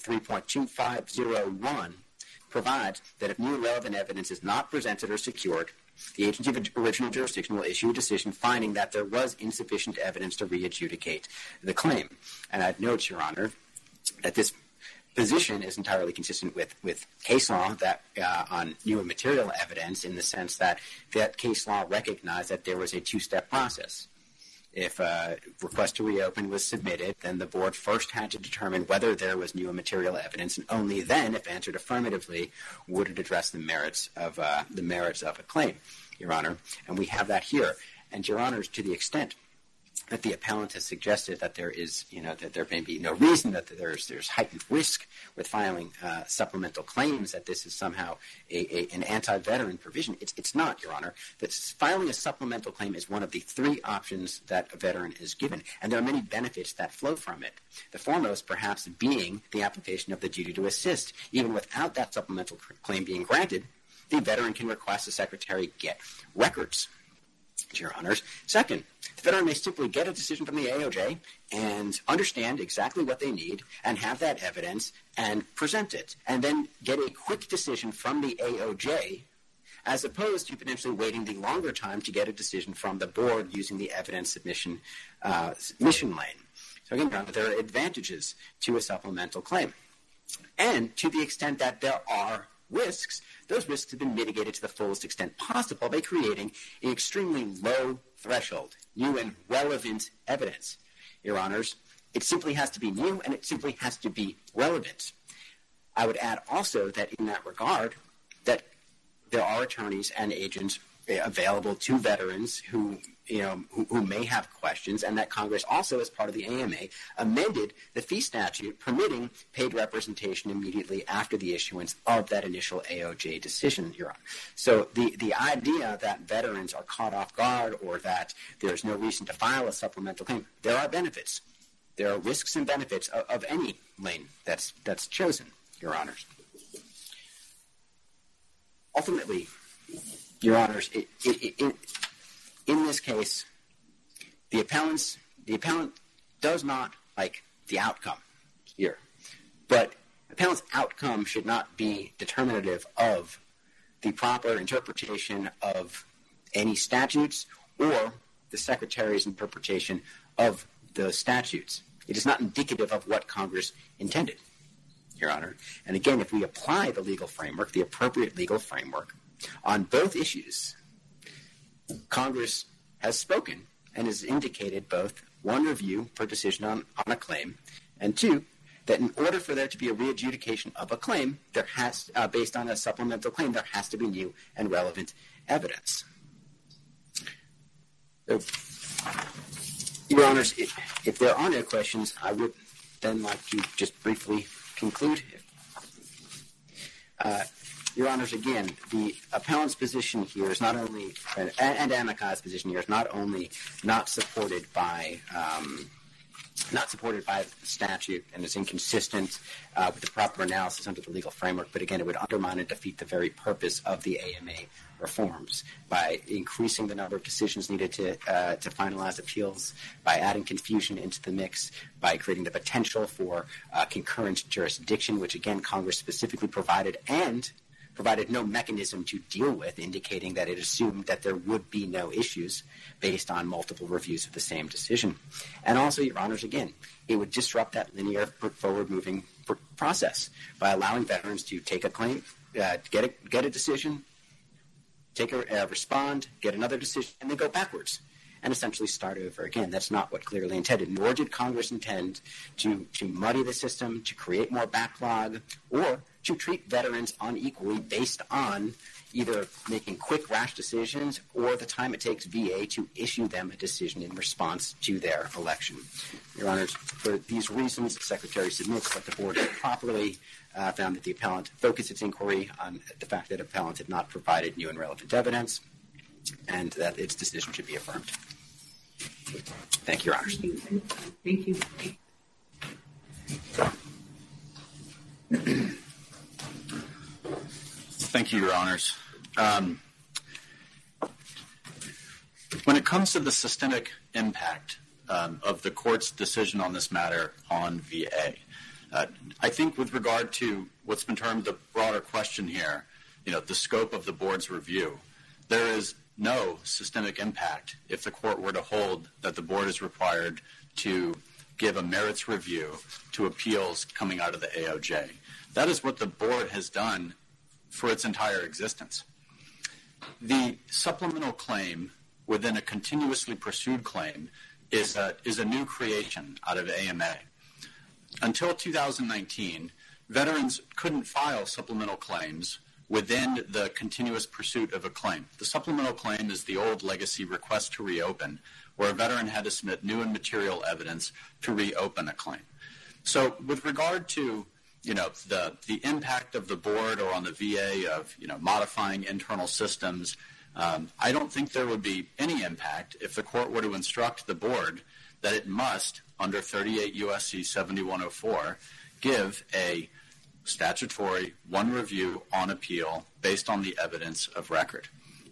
3.2501 provides that if new and relevant evidence is not presented or secured, the agency of original jurisdiction will issue a decision finding that there was insufficient evidence to re-adjudicate the claim. And I'd note, Your Honor, that this position is entirely consistent with case law that on new and material evidence, in the sense that that case law recognized that there was a two-step process. If a request to reopen was submitted, then the board first had to determine whether there was new and material evidence, and only then, if answered affirmatively, would it address the merits of a claim, Your Honor. And we have that here. And, Your Honors, to the extent that the appellant has suggested that there is, that there may be no reason that there's heightened risk with filing supplemental claims, that this is somehow an anti-veteran provision. It's not, Your Honor. That filing a supplemental claim is one of the three options that a veteran is given, and there are many benefits that flow from it. The foremost, perhaps, being the application of the duty to assist. Even without that supplemental claim being granted, the veteran can request the Secretary get records, Your Honors. Second, the veteran may simply get a decision from the AOJ and understand exactly what they need and have that evidence and present it, and then get a quick decision from the AOJ, as opposed to potentially waiting the longer time to get a decision from the board using the evidence submission lane. So again, Your Honor, there are advantages to a supplemental claim. And to the extent that there are risks, those risks have been mitigated to the fullest extent possible by creating an extremely low threshold, new and relevant evidence. Your Honors, it simply has to be new and it simply has to be relevant. I would add also that in that regard, that there are attorneys and agents available to veterans who may have questions, and that Congress also, as part of the AMA, amended the fee statute permitting paid representation immediately after the issuance of that initial AOJ decision, Your Honor. So the idea that veterans are caught off guard or that there's no reason to file a supplemental claim, there are benefits. There are risks and benefits of any lane that's chosen, Your Honors. Ultimately, Your Honors, in this case, the appellant does not like the outcome here. But the appellant's outcome should not be determinative of the proper interpretation of any statutes or the Secretary's interpretation of the statutes. It is not indicative of what Congress intended, Your Honor. And again, if we apply the legal framework, the appropriate legal framework, on both issues, Congress has spoken and has indicated both one review per decision on a claim, and two, that in order for there to be a re-adjudication of a claim, there has, based on a supplemental claim, there has to be new and relevant evidence. Your Honors, if there are no questions, I would then like to just briefly conclude. Your Honors, again, the appellant's position here is not only, and Amicai's position here is not only not supported by the statute and is inconsistent with the proper analysis under the legal framework, but again, it would undermine and defeat the very purpose of the AMA reforms by increasing the number of decisions needed to finalize appeals, by adding confusion into the mix, by creating the potential for concurrent jurisdiction, which again Congress specifically provided no mechanism to deal with, indicating that it assumed that there would be no issues based on multiple reviews of the same decision. And also, Your Honors, again, it would disrupt that linear forward-moving process by allowing veterans to take a claim, get a decision, respond, get another decision, and then go backwards and essentially start over again. That's not what clearly intended, nor did Congress intend to muddy the system, to create more backlog, or to treat veterans unequally based on either making quick, rash decisions or the time it takes VA to issue them a decision in response to their election. Your Honors, for these reasons, the Secretary submits that the Board properly found that the appellant focused its inquiry on the fact that the appellant had not provided new and relevant evidence, and that its decision should be affirmed. Thank you, Your Honors. Thank you. Thank you, Your Honors. When it comes to the systemic impact of the Court's decision on this matter on VA, I think with regard to what's been termed the broader question here, the scope of the Board's review, there is no systemic impact if the Court were to hold that the Board is required to give a merits review to appeals coming out of the AOJ. That is what the Board has done for its entire existence. The supplemental claim within a continuously pursued claim is a new creation out of AMA. Until 2019, veterans couldn't file supplemental claims within the continuous pursuit of a claim. The supplemental claim is the old legacy request to reopen, where a veteran had to submit new and material evidence to reopen a claim. So with regard to the impact of the Board or on the VA of modifying internal systems, I don't think there would be any impact if the Court were to instruct the Board that it must, under 38 U.S.C. 7104, give a statutory one review on appeal based on the evidence of record.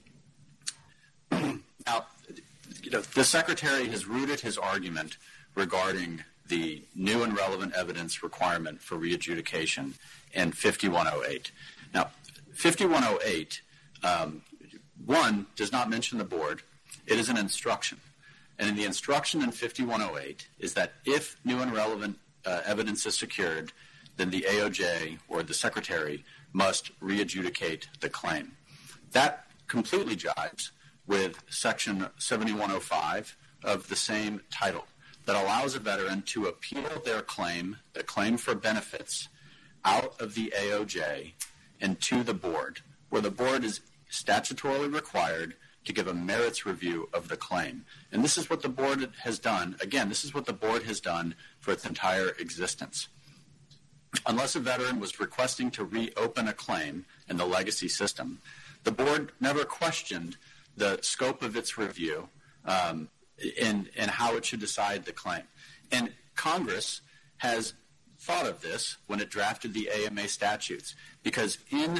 Now, the Secretary has rooted his argument regarding the new and relevant evidence requirement for readjudication in 5108. Now, 5108, one, does not mention the Board. It is an instruction. And in the instruction in 5108 is that if new and relevant evidence is secured, then the AOJ or the Secretary must readjudicate the claim. That completely jives with Section 7105 of the same title that allows a veteran to appeal their claim, the claim for benefits, out of the AOJ and to the Board, where the Board is statutorily required to give a merits review of the claim. And this is what the Board has done. Again, this is what the Board has done for its entire existence. Unless a veteran was requesting to reopen a claim in the legacy system, the Board never questioned the scope of its review and how it should decide the claim. And Congress has thought of this when it drafted the AMA statutes, because in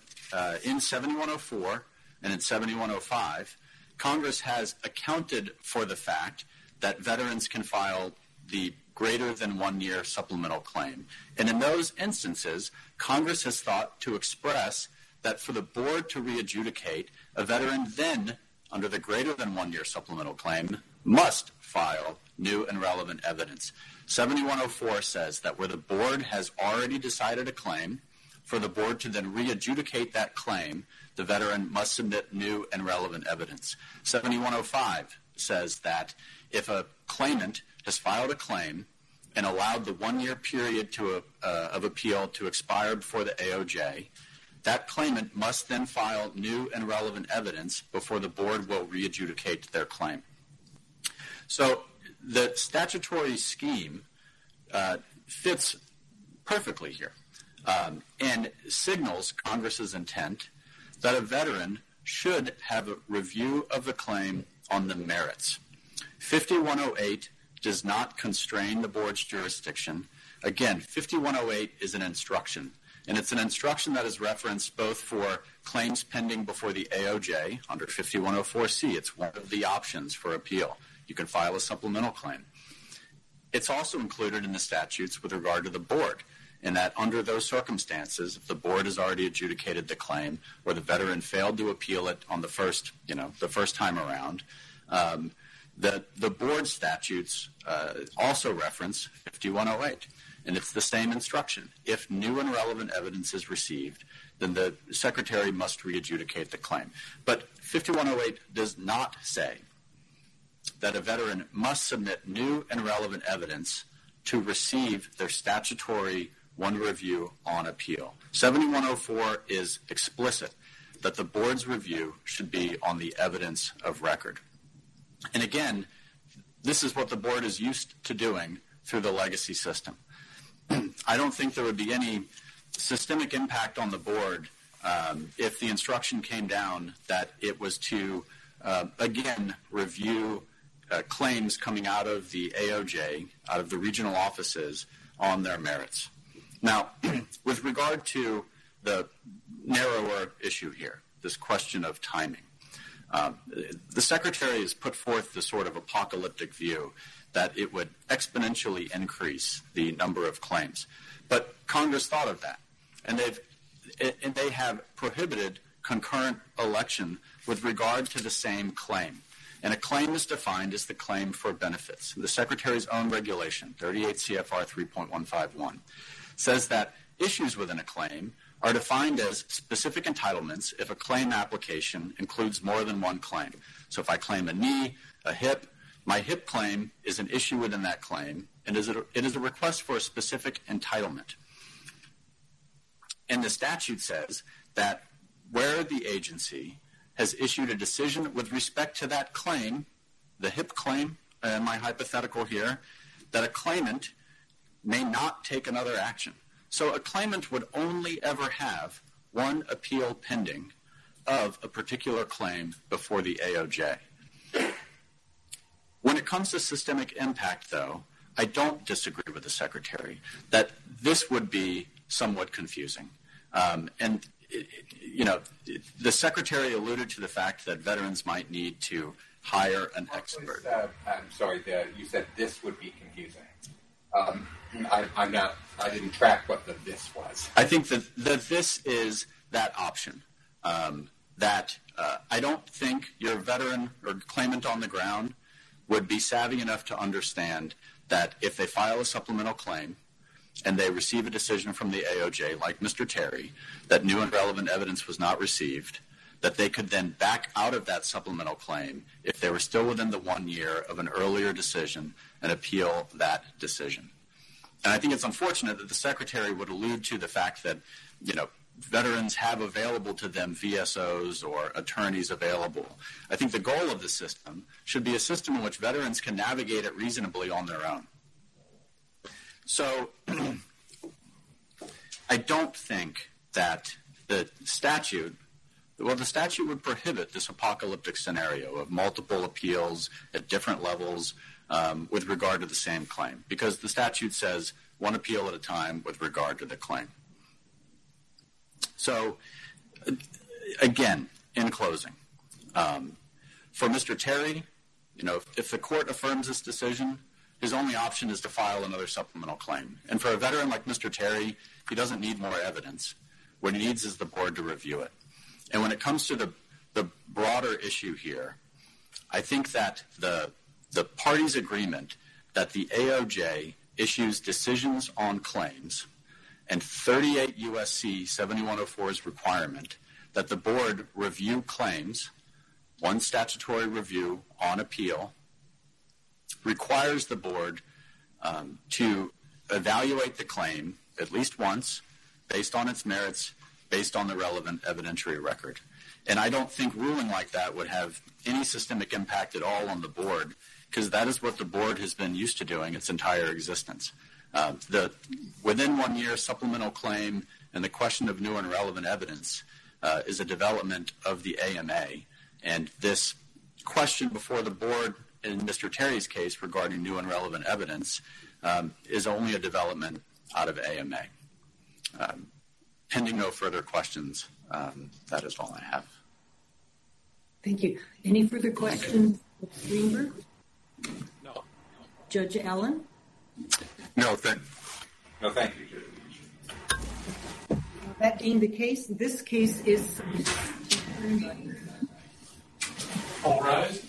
7104 and in 7105, Congress has accounted for the fact that veterans can file the greater than 1 year supplemental claim. And in those instances, Congress has thought to express that for the Board to readjudicate, a veteran then, under the greater than 1 year supplemental claim, must file new and relevant evidence. 7104 says that where the Board has already decided a claim, for the Board to then readjudicate that claim, the veteran must submit new and relevant evidence. 7105 says that if a claimant has filed a claim and allowed the 1-year period of appeal to expire before the AOJ, that claimant must then file new and relevant evidence before the board will re-adjudicate their claim. So the statutory scheme fits perfectly here and signals Congress's intent that a veteran should have a review of the claim on the merits. 5108 does not constrain the board's jurisdiction. Again, 5108 is an instruction, and it's an instruction that is referenced both for claims pending before the AOJ under 5104C. It's one of the options for appeal. You can file a supplemental claim. It's also included in the statutes with regard to the board, in that under those circumstances, if the board has already adjudicated the claim or the veteran failed to appeal it on the first time around, the board statutes also reference 5108, and it's the same instruction. If new and relevant evidence is received, then the secretary must re-adjudicate the claim. But 5108 does not say that a veteran must submit new and relevant evidence to receive their statutory one review on appeal. 7104 is explicit that the board's review should be on the evidence of record. And again, this is what the board is used to doing through the legacy system. I don't think there would be any systemic impact on the board if the instruction came down that it was to, again, review claims coming out of the AOJ, out of the regional offices, on their merits. Now, with regard to the narrower issue here, this question of timing, the Secretary has put forth the sort of apocalyptic view that it would exponentially increase the number of claims. But Congress thought of that, and they have prohibited concurrent election with regard to the same claim. And a claim is defined as the claim for benefits. The Secretary's own regulation, 38 CFR 3.151, says that issues within a claim are defined as specific entitlements if a claim application includes more than one claim. So if I claim a knee, a hip, my hip claim is an issue within that claim, and it is a request for a specific entitlement. And the statute says that where the agency has issued a decision with respect to that claim, the hip claim, my hypothetical here, that a claimant may not take another action. So a claimant would only ever have one appeal pending of a particular claim before the AOJ. When it comes to systemic impact, though, I don't disagree with the Secretary that this would be somewhat confusing. The Secretary alluded to the fact that veterans might need to hire an expert. I'm sorry, you said this would be confusing. I didn't track what the this was. I think that this is that option. I don't think your veteran or claimant on the ground would be savvy enough to understand that if they file a supplemental claim and they receive a decision from the AOJ, like Mr. Terry, that new and relevant evidence was not received, that they could then back out of that supplemental claim if they were still within the 1 year of an earlier decision and appeal that decision. And I think it's unfortunate that the Secretary would allude to the fact that, veterans have available to them VSOs or attorneys available. I think the goal of the system should be a system in which veterans can navigate it reasonably on their own. So I don't think that the statute would prohibit this apocalyptic scenario of multiple appeals at different levels with regard to the same claim, because the statute says one appeal at a time with regard to the claim. So, again, in closing, for Mr. Terry, if the court affirms this decision, his only option is to file another supplemental claim. And for a veteran like Mr. Terry, he doesn't need more evidence. What he needs is the board to review it. And when it comes to the broader issue here, I think that the parties' agreement that the AOJ issues decisions on claims and 38 U.S.C. 7104's requirement that the board review claims, one statutory review on appeal, requires the board to evaluate the claim at least once, based on its merits, based on the relevant evidentiary record. And I don't think ruling like that would have any systemic impact at all on the board, because that is what the board has been used to doing its entire existence. The within 1 year supplemental claim and the question of new and relevant evidence is a development of the AMA. And this question before the board in Mr. Terry's case regarding new and relevant evidence is only a development out of AMA. Pending no further questions, that is all I have. Thank you. Any further questions, Judge Greenberg? No. Judge Allen? No, thank you, Judge. That being the case, this case is... All rise.